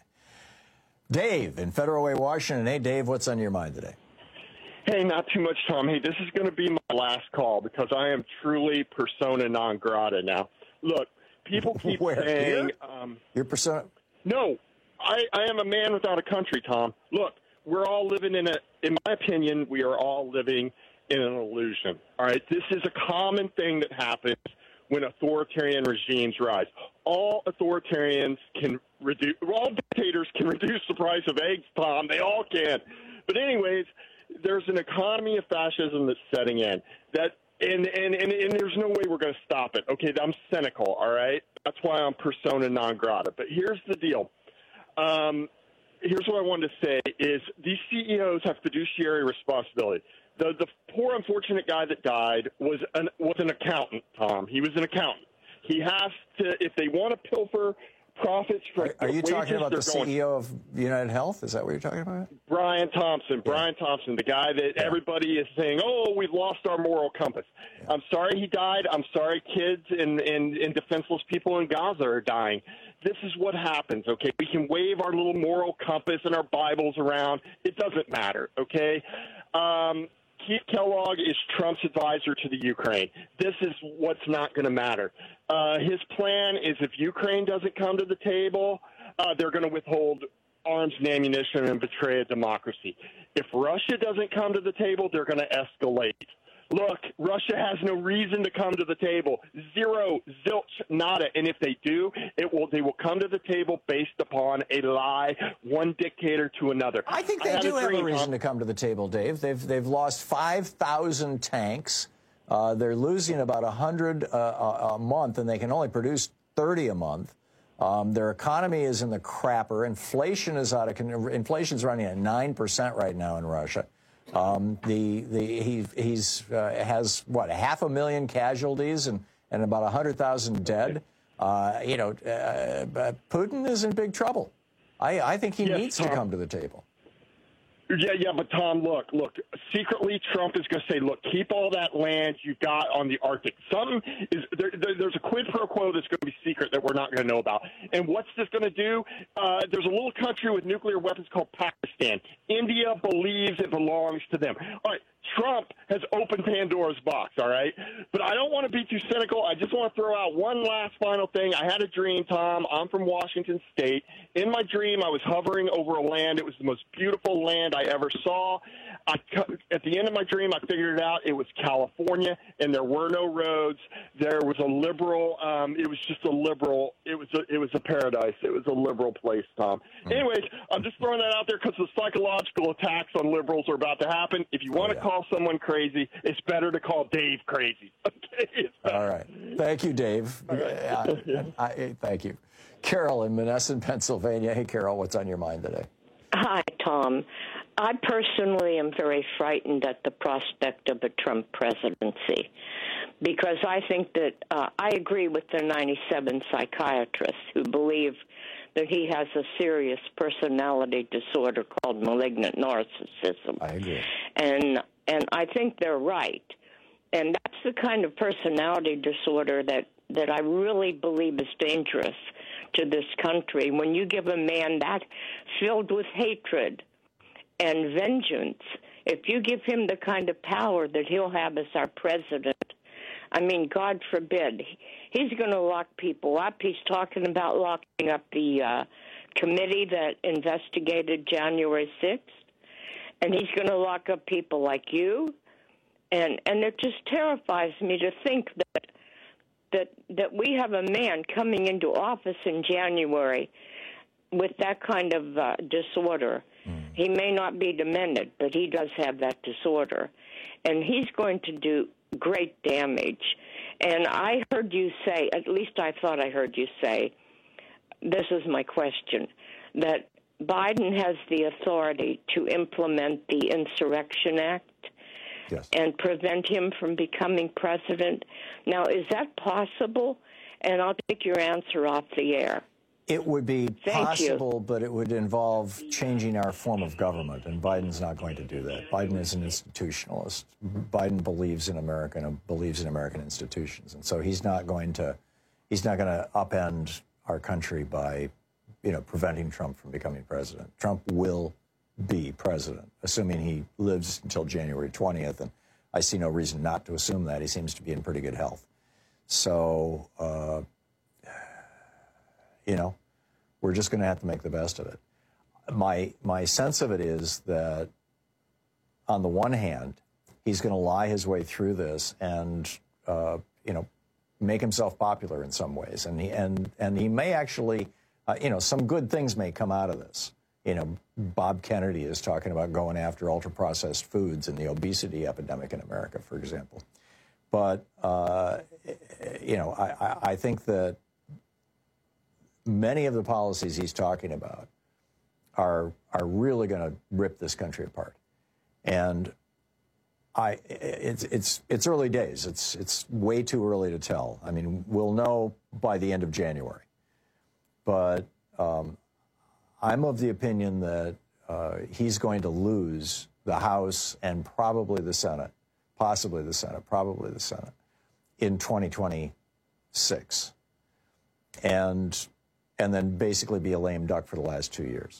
Dave in Federal Way, Washington. Hey, Dave, what's on your mind today? Hey, not too much, Tom. Hey, this is going to be my last call because I am truly persona non grata now. Look, people keep Where, saying... Um, Your persona? No, I, I am a man without a country, Tom. Look. We're all living in a, in my opinion, we are all living in an illusion. All right. This is a common thing that happens when authoritarian regimes rise. All authoritarians can reduce, all dictators can reduce the price of eggs, Tom. They all can. But anyways, there's an economy of fascism that's setting in that, and, and, and, and there's no way we're going to stop it. Okay. I'm cynical. All right. That's why I'm persona non grata. But here's the deal. Um, Here's what I wanted to say is these C E Os have fiduciary responsibility. The the poor unfortunate guy that died was an was an accountant, Tom. He was an accountant. He has to, if they want to pilfer profits from Are, are you wages, talking about the going, C E O of United Health? Is that what you're talking about? Brian Thompson. Yeah. Brian Thompson, the guy that yeah. everybody is saying, oh, we've lost our moral compass. Yeah. I'm sorry he died. I'm sorry kids and, and, and defenseless people in Gaza are dying. This is what happens, okay? We can wave our little moral compass and our Bibles around. It doesn't matter, okay? Um, Keith Kellogg is Trump's advisor to the Ukraine. This is what's not going to matter. Uh, his plan is if Ukraine doesn't come to the table, uh, they're going to withhold arms and ammunition and betray a democracy. If Russia doesn't come to the table, they're going to escalate. Look, Russia has no reason to come to the table. Zero, zilch, nada. And if they do, it will. They will come to the table based upon a lie, one dictator to another. I think they I do a have a reason to come to the table, Dave. They've they've lost five thousand tanks. Uh, they're losing about one hundred uh, a month, and they can only produce thirty a month. Um, their economy is in the crapper. Inflation is out of inflation's running at nine percent right now in Russia. Um, the the he he's uh, has what half a million casualties and and about a hundred thousand dead. Uh, you know, uh, Putin is in big trouble. I I think he yes, needs Tom. to come to the table. Yeah, yeah, but Tom, look, look. Secretly, Trump is going to say, "Look, keep all that land you got on the Arctic." Something is there, there, there's a quid pro quo that's going to be secret that we're not going to know about. And what's this going to do? Uh, there's a little country with nuclear weapons called Pakistan. India believes it belongs to them. All right. Trump has opened Pandora's box, all right? But I don't want to be too cynical. I just want to throw out one last final thing. I had a dream, Tom. I'm from Washington State. In my dream, I was hovering over a land. It was the most beautiful land I ever saw. I, at the end of my dream, I figured it out. It was California, and there were no roads. There was a liberal. Um, it was just a liberal. It was a, it was a paradise. It was a liberal place, Tom. Mm. Anyways, I'm just throwing that out there because the psychological attacks on liberals are about to happen. If you want oh, yeah. to call someone crazy, it's better to call Dave crazy. Okay. All right. Thank you, Dave. Right. I, I, thank you. Carol in Monessen, Pennsylvania. Hey, Carol, what's on your mind today? Hi, Tom. I personally am very frightened at the prospect of a Trump presidency because I think that uh, I agree with the ninety-seven psychiatrists who believe that he has a serious personality disorder called malignant narcissism. I agree. And and I think they're right. And that's the kind of personality disorder that that I really believe is dangerous to this country. When you give a man that filled with hatred and vengeance, if you give him the kind of power that he'll have as our president, I mean, God forbid, he's going to lock people up. He's talking about locking up the uh, committee that investigated January sixth, and he's going to lock up people like you. And and it just terrifies me to think that that that we have a man coming into office in January with that kind of uh, disorder. Mm. He may not be demented, but he does have that disorder. And he's going to do great damage. And I heard you say, at least I thought I heard you say, this is my question, that Biden has the authority to implement the Insurrection Act. Yes. And prevent him from becoming president. Now, is that possible? And I'll take your answer off the air. It would be Thank possible, you. but it would involve changing our form of government, and Biden's not going to do that. Biden is an institutionalist. Biden believes in America and believes in American institutions, and so he's not going to he's not going to upend our country by, you know, preventing Trump from becoming president. Trump will be president, assuming he lives until January twentieth, and I see no reason not to assume that. He seems to be in pretty good health. So, uh, you know, we're just going to have to make the best of it. My, my sense of it is that, on the one hand, he's going to lie his way through this and, uh, you know, make himself popular in some ways. And he, and, and he may actually, uh, you know, some good things may come out of this. You know, Bob Kennedy is talking about going after ultra-processed foods and the obesity epidemic in America, for example. But, uh, you know, I, I think that many of the policies he's talking about are are really going to rip this country apart. And I, it's it's it's early days. It's it's way too early to tell. I mean, we'll know by the end of January. But um, I'm of the opinion that uh, he's going to lose the House and probably the Senate, possibly the Senate, probably the Senate, in twenty twenty-six. And and then basically be a lame duck for the last two years.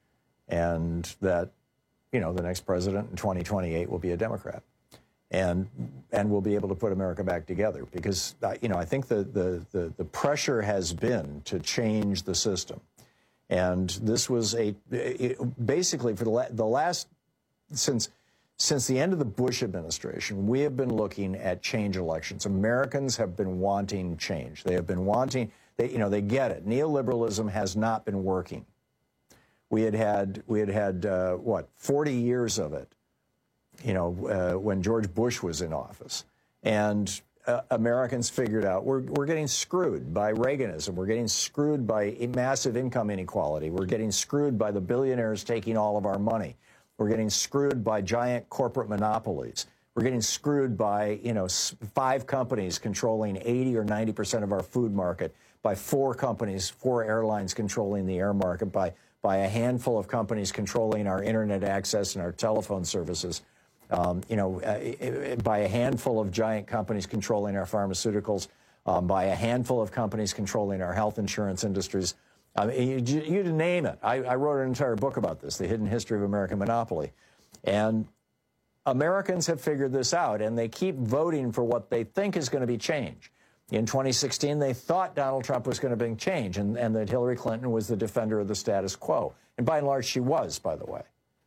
And that, you know, the next president in twenty twenty-eight will be a Democrat. And and we'll be able to put America back together. Because, uh, you know, I think the, the, the, the pressure has been to change the system. And this was a, it, basically for the, la the last, since, since the end of the Bush administration, we have been looking at change elections. Americans have been wanting change. They have been wanting, they, you know, they get it. Neoliberalism has not been working. We had had, we had had, uh, what, forty years of it, you know, uh, when George Bush was in office. And uh, Americans figured out we're, we're getting screwed by Reaganism. We're getting screwed by massive income inequality. We're getting screwed by the billionaires taking all of our money. We're getting screwed by giant corporate monopolies. We're getting screwed by, you know, five companies controlling eighty or ninety percent of our food market, by four companies, four airlines controlling the air market, by, by a handful of companies controlling our internet access and our telephone services. Um, you know, uh, by a handful of giant companies controlling our pharmaceuticals, um, by a handful of companies controlling our health insurance industries. I mean, you, you name it. I, I wrote an entire book about this, The Hidden History of American Monopoly. And Americans have figured this out, and they keep voting for what they think is going to be change. In twenty sixteen, they thought Donald Trump was going to bring change, and, and that Hillary Clinton was the defender of the status quo. And by and large, she was, by the way.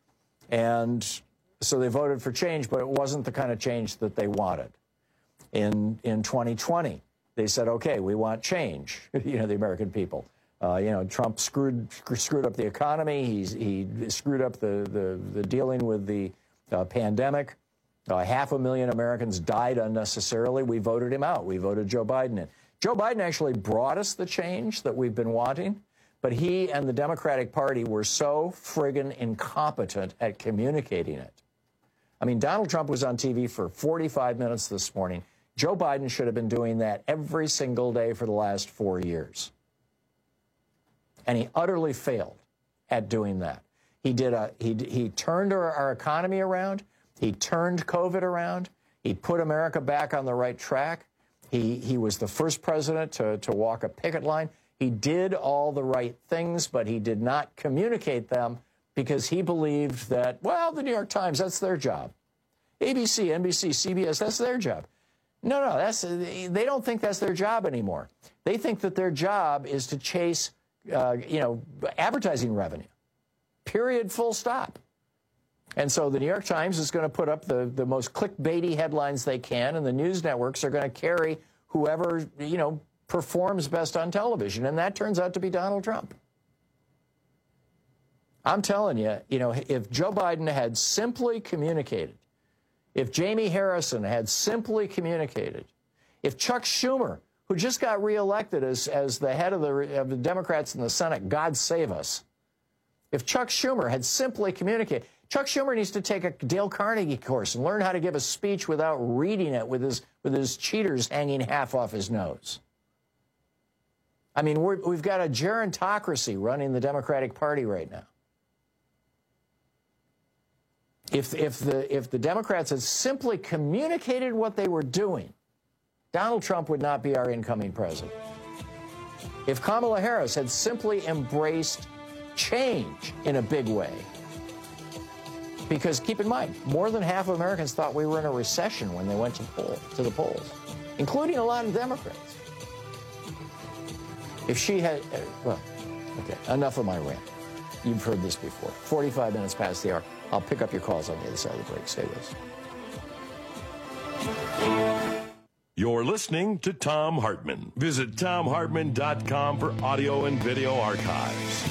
And so they voted for change, but it wasn't the kind of change that they wanted. In, in twenty twenty, they said, okay, we want change, you know, the American people. Uh, you know, Trump screwed screwed up the economy. He's, he screwed up the, the, the dealing with the uh, pandemic. Uh, half a million Americans died unnecessarily. We voted him out. We voted Joe Biden in. Joe Biden actually brought us the change that we've been wanting, but he and the Democratic Party were so friggin' incompetent at communicating it. I mean, Donald Trump was on T V for forty-five minutes this morning. Joe Biden should have been doing that every single day for the last four years. And he utterly failed at doing that. He did a, he, he turned our, our economy around. He turned COVID around. He put America back on the right track. He, he was the first president to, to walk a picket line. He did all the right things, but he did not communicate them because he believed that, well, the New York Times, that's their job. A B C, N B C, C B S, that's their job. No, no, that's, they don't think that's their job anymore. They think that their job is to chase, uh, you know, advertising revenue. Period, full stop. And so the New York Times is going to put up the, the most clickbaity headlines they can, and the news networks are going to carry whoever, you know, performs best on television, and that turns out to be Donald Trump. I'm telling you, you know, if Joe Biden had simply communicated, if Jamie Harrison had simply communicated, if Chuck Schumer, who just got reelected as, as the head of the, of the Democrats in the Senate, God save us, if Chuck Schumer had simply communicated, Chuck Schumer needs to take a Dale Carnegie course and learn how to give a speech without reading it with his, with his cheaters hanging half off his nose. I mean, we're, we've got a gerontocracy running the Democratic Party right now. If, if, the, if the Democrats had simply communicated what they were doing, Donald Trump would not be our incoming president. If Kamala Harris had simply embraced change in a big way, because keep in mind, more than half of Americans thought we were in a recession when they went to, poll, to the polls, including a lot of Democrats. If she had, uh, well, okay, enough of my rant. You've heard this before. forty-five minutes past the hour. I'll pick up your calls on the other side of the break. Stay with us. You're listening to Thom Hartmann. Visit Thom Hartmann dot com for audio and video archives.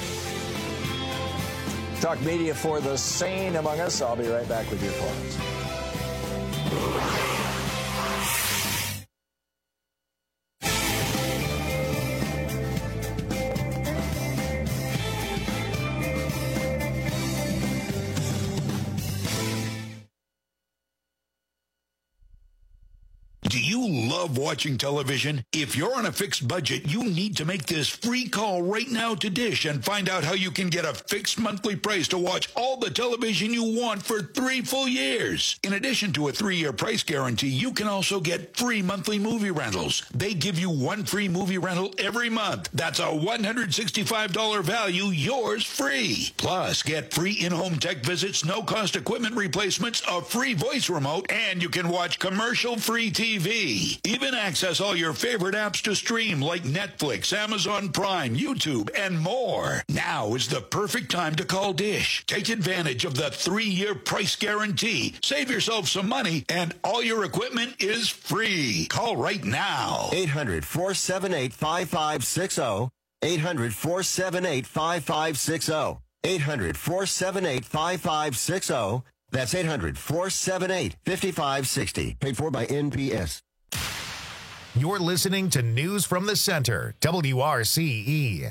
Talk media for the sane among us. I'll be right back with your calls. Do you love watching television? If you're on a fixed budget, you need to make this free call right now to Dish and find out how you can get a fixed monthly price to watch all the television you want for three full years. In addition to a three-year price guarantee, you can also get free monthly movie rentals. They give you one free movie rental every month. That's a one hundred sixty-five dollars value, yours free. Plus, get free in-home tech visits, no-cost equipment replacements, a free voice remote, and you can watch commercial-free T V. Even access all your favorite apps to stream like Netflix, Amazon Prime, YouTube, and more. Now is the perfect time to call Dish. Take advantage of the three-year price guarantee. Save yourself some money, and all your equipment is free. Call right now. eight hundred, four seven eight, five five six zero. eight hundred, four seven eight, five five six zero. eight hundred, four seven eight, five five six zero. That's eight hundred, four seven eight, five five six zero. Paid for by N P S. You're listening to News from the Center, W R C E.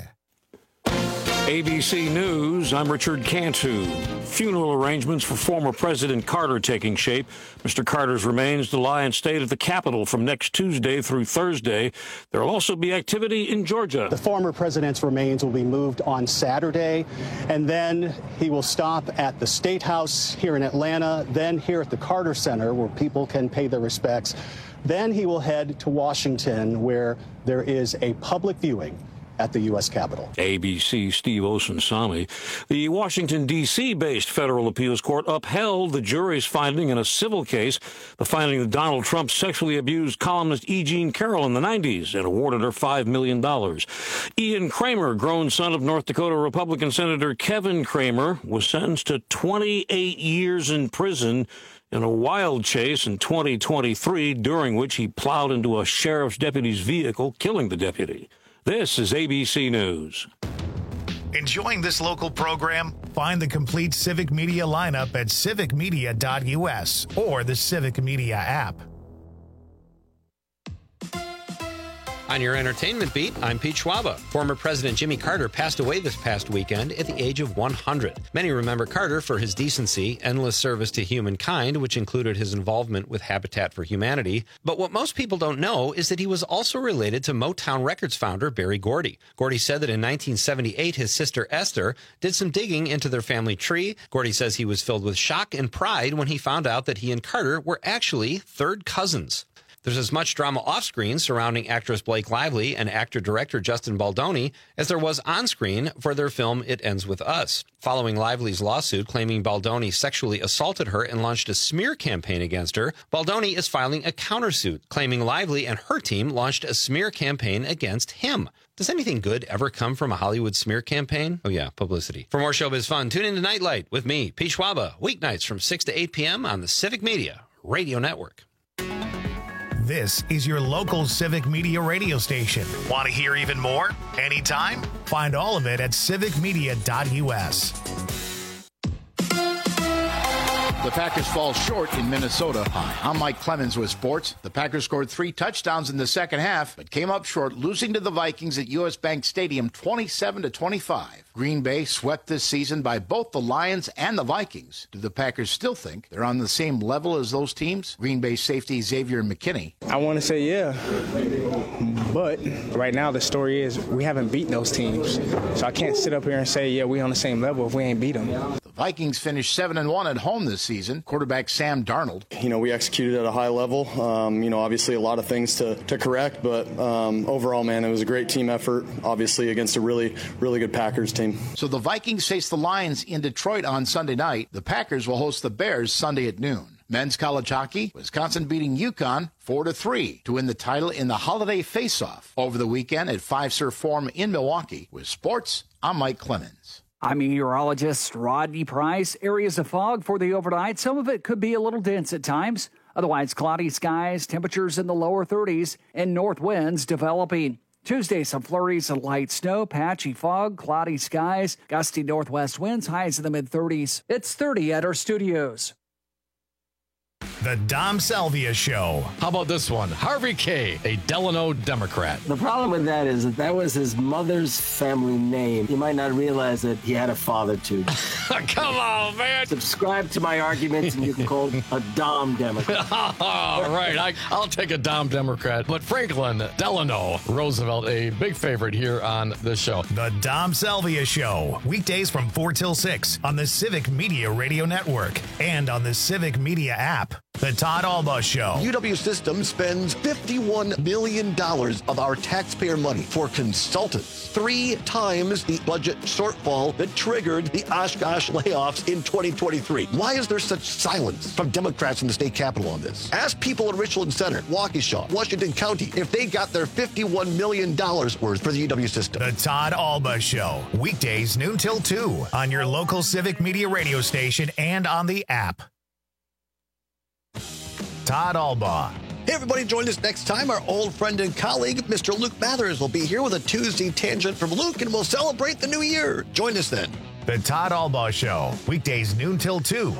A B C News, I'm Richard Cantu. Funeral arrangements for former President Carter taking shape. Mister Carter's remains to lie and stay at the Capitol from next Tuesday through Thursday. There will also be activity in Georgia. The former president's remains will be moved on Saturday, and then he will stop at the State House here in Atlanta, then here at the Carter Center where people can pay their respects. Then he will head to Washington where there is a public viewing at the U S Capitol. A B C Steve Osunsami. The Washington, D C-based federal appeals court upheld the jury's finding in a civil case, the finding that Donald Trump sexually abused columnist E. Jean Carroll in the nineties and awarded her five million dollars. Ian Kramer, grown son of North Dakota Republican Senator Kevin Kramer, was sentenced to twenty-eight years in prison in a wild chase in twenty twenty-three, during which he plowed into a sheriff's deputy's vehicle, killing the deputy. This is A B C News. Enjoying this local program? Find the complete Civic Media lineup at civic media dot U S or the Civic Media app. On your entertainment beat, I'm Pete Schwaba. Former President Jimmy Carter passed away this past weekend at the age of one hundred. Many remember Carter for his decency, endless service to humankind, which included his involvement with Habitat for Humanity. But what most people don't know is that he was also related to Motown Records founder Berry Gordy. Gordy said that in nineteen seventy-eight, his sister Esther did some digging into their family tree. Gordy says he was filled with shock and pride when he found out that he and Carter were actually third cousins. There's as much drama off-screen surrounding actress Blake Lively and actor-director Justin Baldoni as there was on-screen for their film It Ends With Us. Following Lively's lawsuit claiming Baldoni sexually assaulted her and launched a smear campaign against her, Baldoni is filing a countersuit claiming Lively and her team launched a smear campaign against him. Does anything good ever come from a Hollywood smear campaign? Oh yeah, publicity. For more showbiz fun, tune in to Nightlight with me, Pete Schwaba, weeknights from six to eight p.m. on the Civic Media Radio Network. This is your local Civic Media radio station. Want to hear even more? Anytime? Find all of it at civic media dot u s. The Packers fall short in Minnesota. Hi, I'm Mike Clemens with sports. The Packers scored three touchdowns in the second half, but came up short, losing to the Vikings at U S. Bank Stadium twenty-seven to twenty-five. Green Bay swept this season by both the Lions and the Vikings. Do the Packers still think they're on the same level as those teams? Green Bay safety Xavier McKinney. I want to say yeah, but right now the story is we haven't beaten those teams. So I can't sit up here and say, yeah, we on the same level if we ain't beat them. The Vikings finished seven and one at home this season. Quarterback Sam Darnold. You know, we executed at a high level. Um, you know, obviously a lot of things to, to correct, but um, overall, man, it was a great team effort, obviously, against a really, really good Packers team. So the Vikings face the Lions in Detroit on Sunday night. The Packers will host the Bears Sunday at noon. Men's college hockey, Wisconsin beating UConn four to three to win the title in the holiday face-off over the weekend at Five Surf Forum in Milwaukee. With sports, I'm Mike Clemens. I'm meteorologist Rodney Price. Areas of fog for the overnight. Some of it could be a little dense at times. Otherwise, cloudy skies, temperatures in the lower thirties, and north winds developing. Tuesday, some flurries of light snow, patchy fog, cloudy skies, gusty northwest winds, highs in the mid-thirties. It's thirty at our studios. The Dom Salvia Show. How about this one? Harvey Kaye, a Delano Democrat. The problem with that is that that was his mother's family name. You might not realize that he had a father, too. Come on, man. Subscribe to my arguments, and you can call it a Dom Democrat. All right, I, I'll take a Dom Democrat. But Franklin Delano Roosevelt, a big favorite here on this show. The Dom Salvia Show. Weekdays from four till six on the Civic Media Radio Network and on the Civic Media app. The Todd Alba Show. U W Systems spends fifty-one million dollars of our taxpayer money for consultants, three times the budget shortfall that triggered the Oshkosh layoffs in twenty twenty-three. Why is there such silence from Democrats in the state capitol on this? Ask people in Richland Center, Waukesha, Washington County, if they got their fifty-one million dollars worth for the U W system. The Todd Alba Show. Weekdays noon till two on your local Civic Media radio station and on the app. Todd Alba. Hey, everybody, join us next time. Our old friend and colleague, Mister Luke Mathers, will be here with a Tuesday Tangent from Luke, and we'll celebrate the new year. Join us then. The Todd Alba Show. Weekdays noon till two.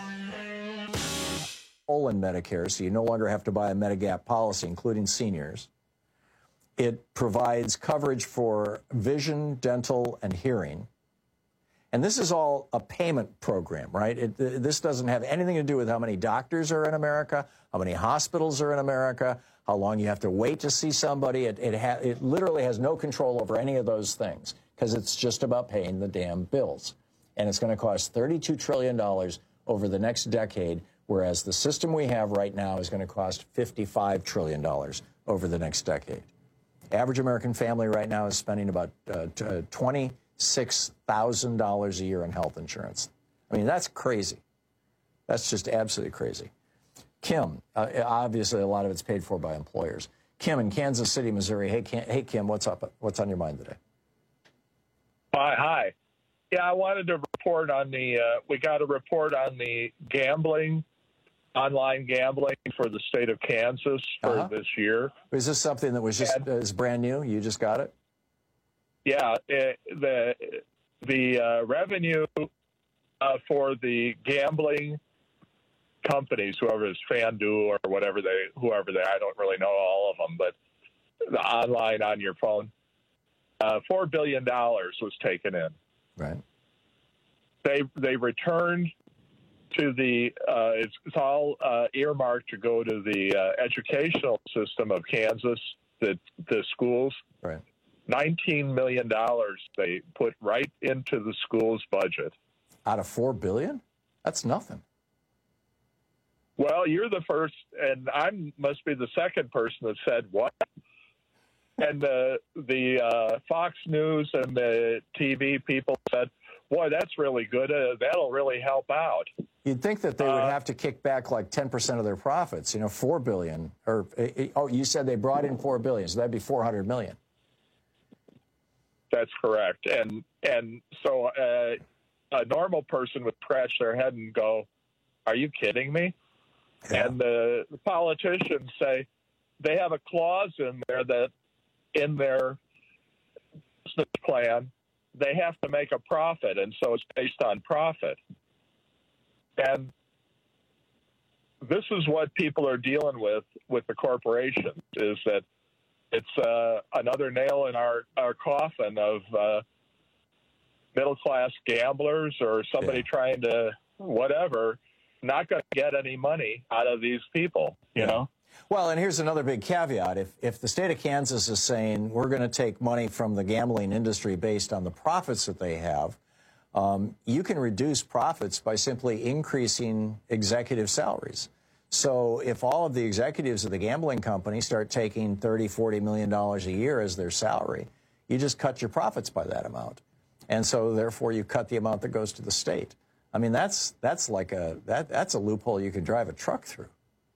All in Medicare, so you no longer have to buy a Medigap policy, including seniors. It provides coverage for vision, dental, and hearing. And this is all a payment program, right? It, this doesn't have anything to do with how many doctors are in America, how many hospitals are in America, how long you have to wait to see somebody. It, it, ha it literally has no control over any of those things because it's just about paying the damn bills. And it's going to cost thirty-two trillion dollars over the next decade, whereas the system we have right now is going to cost fifty-five trillion dollars over the next decade. Average American family right now is spending about uh, twenty-six thousand dollars a year in health insurance. I mean, that's crazy. That's just absolutely crazy. Kim, uh, obviously a lot of it's paid for by employers. Kim in Kansas City, Missouri. Hey, Kim, hey, Kim, what's up? What's on your mind today? Hi, hi. Yeah, I wanted to report on the, uh, we got a report on the gambling, online gambling for the state of Kansas for Uh-huh. this year. Is this something that was just, uh, is brand new? You just got it? Yeah, it, the the uh, revenue uh, for the gambling companies, whoever is FanDuel or whatever they, whoever they, I don't really know all of them, but the online on your phone, uh, four billion dollars was taken in. Right. They they returned to the uh, it's, it's all uh, earmarked to go to the uh, educational system of Kansas, the the schools. Right. nineteen million dollars they put right into the school's budget. Out of four billion dollars? That's nothing. Well, you're the first, and I must be the second person that said what. And the the uh, Fox News and the T V people said, "Boy, that's really good. Uh, that'll really help out." You'd think that they would Uh, have to kick back like ten percent of their profits. You know, four billion. Or uh, oh, you said they brought in four billion, so that'd be four hundred million. That's correct. And and so uh, a normal person would scratch their head and go, "Are you kidding me?" Yeah. And the, the politicians say they have a clause in there that in their business plan, they have to make a profit, and so it's based on profit. And this is what people are dealing with with the corporations, is that it's uh, another nail in our, our coffin of uh, middle-class gamblers or somebody yeah. trying to, whatever, not going to get any money out of these people, you yeah. know? Well, and here's another big caveat. If, if the state of Kansas is saying we're going to take money from the gambling industry based on the profits that they have, um, you can reduce profits by simply increasing executive salaries. So if all of the executives of the gambling company start taking thirty, forty million dollars a year as their salary, you just cut your profits by that amount. And so therefore you cut the amount that goes to the state. I mean, that's that's like a that that's a loophole you can drive a truck through.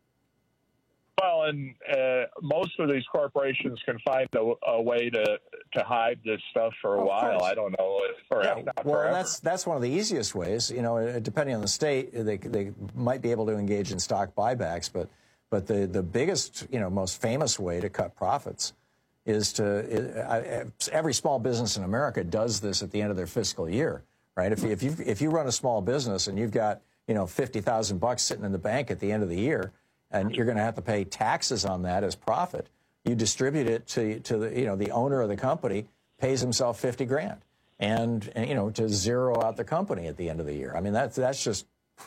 Well, and uh, most of these corporations can find a, a way to, to hide this stuff for a Of while. course. I don't know. Or Yeah, not well, forever. that's that's one of the easiest ways. You know, depending on the state, they they might be able to engage in stock buybacks, but but the the biggest, you know, most famous way to cut profits is to I, every small business in America does this at the end of their fiscal year, right? If you, if you if you run a small business and you've got, you know, fifty thousand bucks sitting in the bank at the end of the year, and you're going to have to pay taxes on that as profit, you distribute it to to the, you know, the owner of the company pays himself fifty grand, and, and you know, to zero out the company at the end of the year. I mean, that's that's just,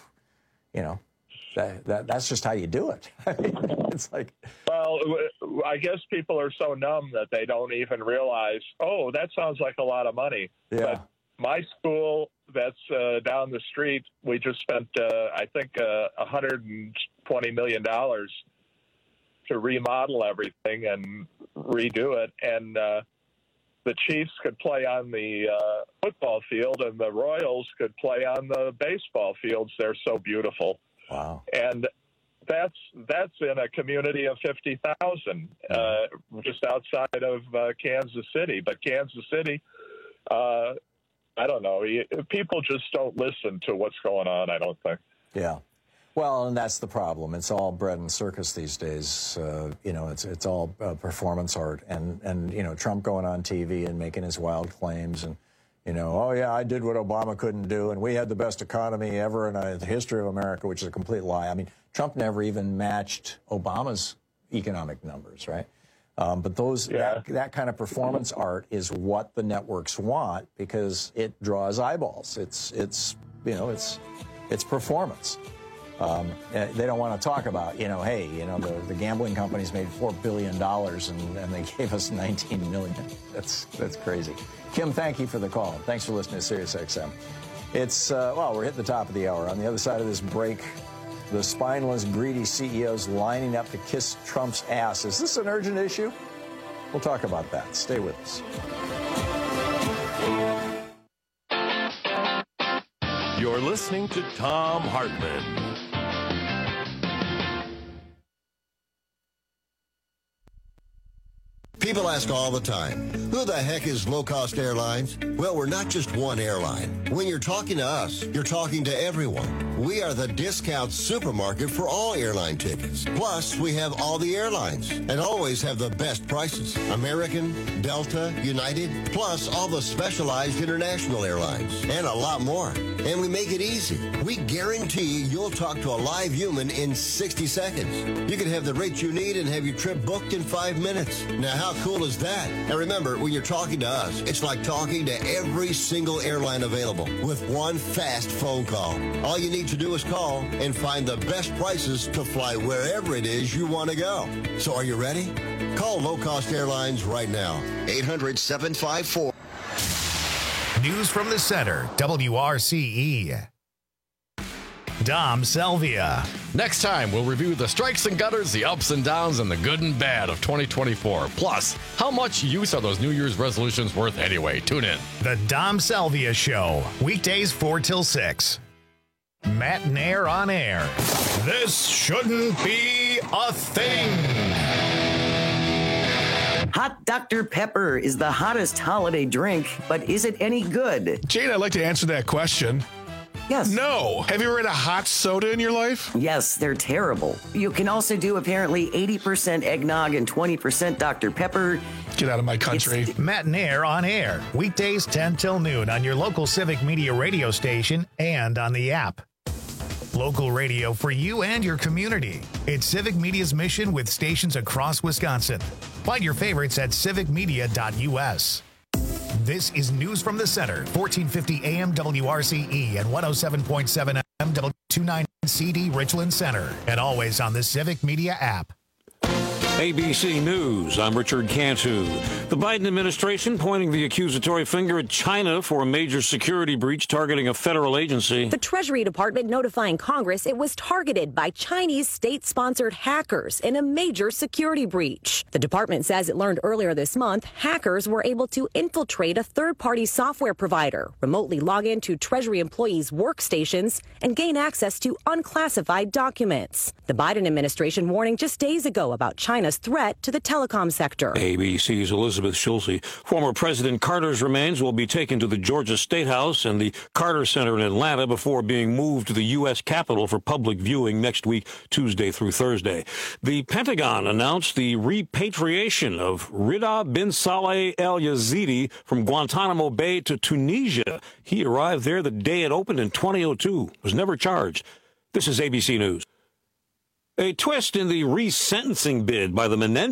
you know, that, that that's just how you do it. I mean, it's like, Well, I guess people are so numb that they don't even realize, oh, that sounds like a lot of money. yeah. But my school that's uh, down the street, we just spent, uh, I think, uh, one hundred twenty million dollars to remodel everything and redo it. And uh, the Chiefs could play on the uh, football field, and the Royals could play on the baseball fields. They're so beautiful. Wow. And that's that's in a community of fifty thousand, uh, just outside of uh, Kansas City. But Kansas City, uh, I don't know. People just don't listen to what's going on, I don't think. Yeah. Well, and that's the problem. It's all bread and circus these days. Uh, you know, it's it's all uh, performance art. And, and, you know, Trump going on T V and making his wild claims and, you know, oh, yeah, I did what Obama couldn't do, and we had the best economy ever in uh, the history of America, which is a complete lie. I mean, Trump never even matched Obama's economic numbers, right? Um, but those Yeah. that, that kind of performance art is what the networks want because it draws eyeballs. It's it's you know it's it's performance. Um, and they don't want to talk about, you know, hey, you know, the, the gambling companies made four billion dollars and, and they gave us nineteen million dollars. That's that's crazy. Kim, thank you for the call. Thanks for listening to Sirius X M. It's, uh, well, we're hitting the top of the hour. On the other side of this break, the spineless, greedy C E Os lining up to kiss Trump's ass. Is this an urgent issue? We'll talk about that. Stay with us. You're listening to Thom Hartmann. People ask all the time, who the heck is Low Cost Airlines? Well, we're not just one airline. When you're talking to us, you're talking to everyone. We are the discount supermarket for all airline tickets. Plus, we have all the airlines and always have the best prices. American, Delta, United, plus all the specialized international airlines and a lot more. And we make it easy. We guarantee you'll talk to a live human in sixty seconds. You can have the rate you need and have your trip booked in five minutes. Now, how cool is that? And remember, when you're talking to us, it's like talking to every single airline available with one fast phone call. All you need to do is call and find the best prices to fly wherever it is you want to go. So are you ready? Call Low Cost Airlines right now. eight hundred, seven five four. News from the center, W R C E. Dom Selvia. Next time, we'll review the strikes and gutters, the ups and downs, and the good and bad of twenty twenty-four. Plus, how much use are those New Year's resolutions worth anyway? Tune in. The Dom Salvia Show, weekdays four till six. Matt Nair on air. This shouldn't be a thing. Hot Doctor Pepper is the hottest holiday drink, but is it any good? Jane, I'd like to answer that question. Yes. No. Have you ever had a hot soda in your life? Yes, they're terrible. You can also do apparently eighty percent eggnog and twenty percent Doctor Pepper. Get out of my country. It's- Matt Nair on air, weekdays ten till noon on your local Civic Media radio station and on the app. Local radio for you and your community. It's Civic Media's mission with stations across Wisconsin. Find your favorites at civic media dot u s. This is News from the Center, fourteen fifty A M W R C E and one oh seven point seven F M W twenty-nine C D Richland Center, and always on the Civic Media app. A B C News, I'm Richard Cantu. The Biden administration pointing the accusatory finger at China for a major security breach targeting a federal agency. The Treasury Department notifying Congress it was targeted by Chinese state-sponsored hackers in a major security breach. The department says it learned earlier this month hackers were able to infiltrate a third-party software provider, remotely log into Treasury employees' workstations, and gain access to unclassified documents. The Biden administration warning just days ago about China's threat to the telecom sector. A B C's Elizabeth Schulze. Former President Carter's remains will be taken to the Georgia State House and the Carter Center in Atlanta before being moved to the U S Capitol for public viewing next week, Tuesday through Thursday. The Pentagon announced the repatriation of Rida bin Saleh al-Yazidi from Guantanamo Bay to Tunisia. He arrived there the day it opened in twenty oh two, was never charged. This is A B C News. A twist in the resentencing bid by the Menendez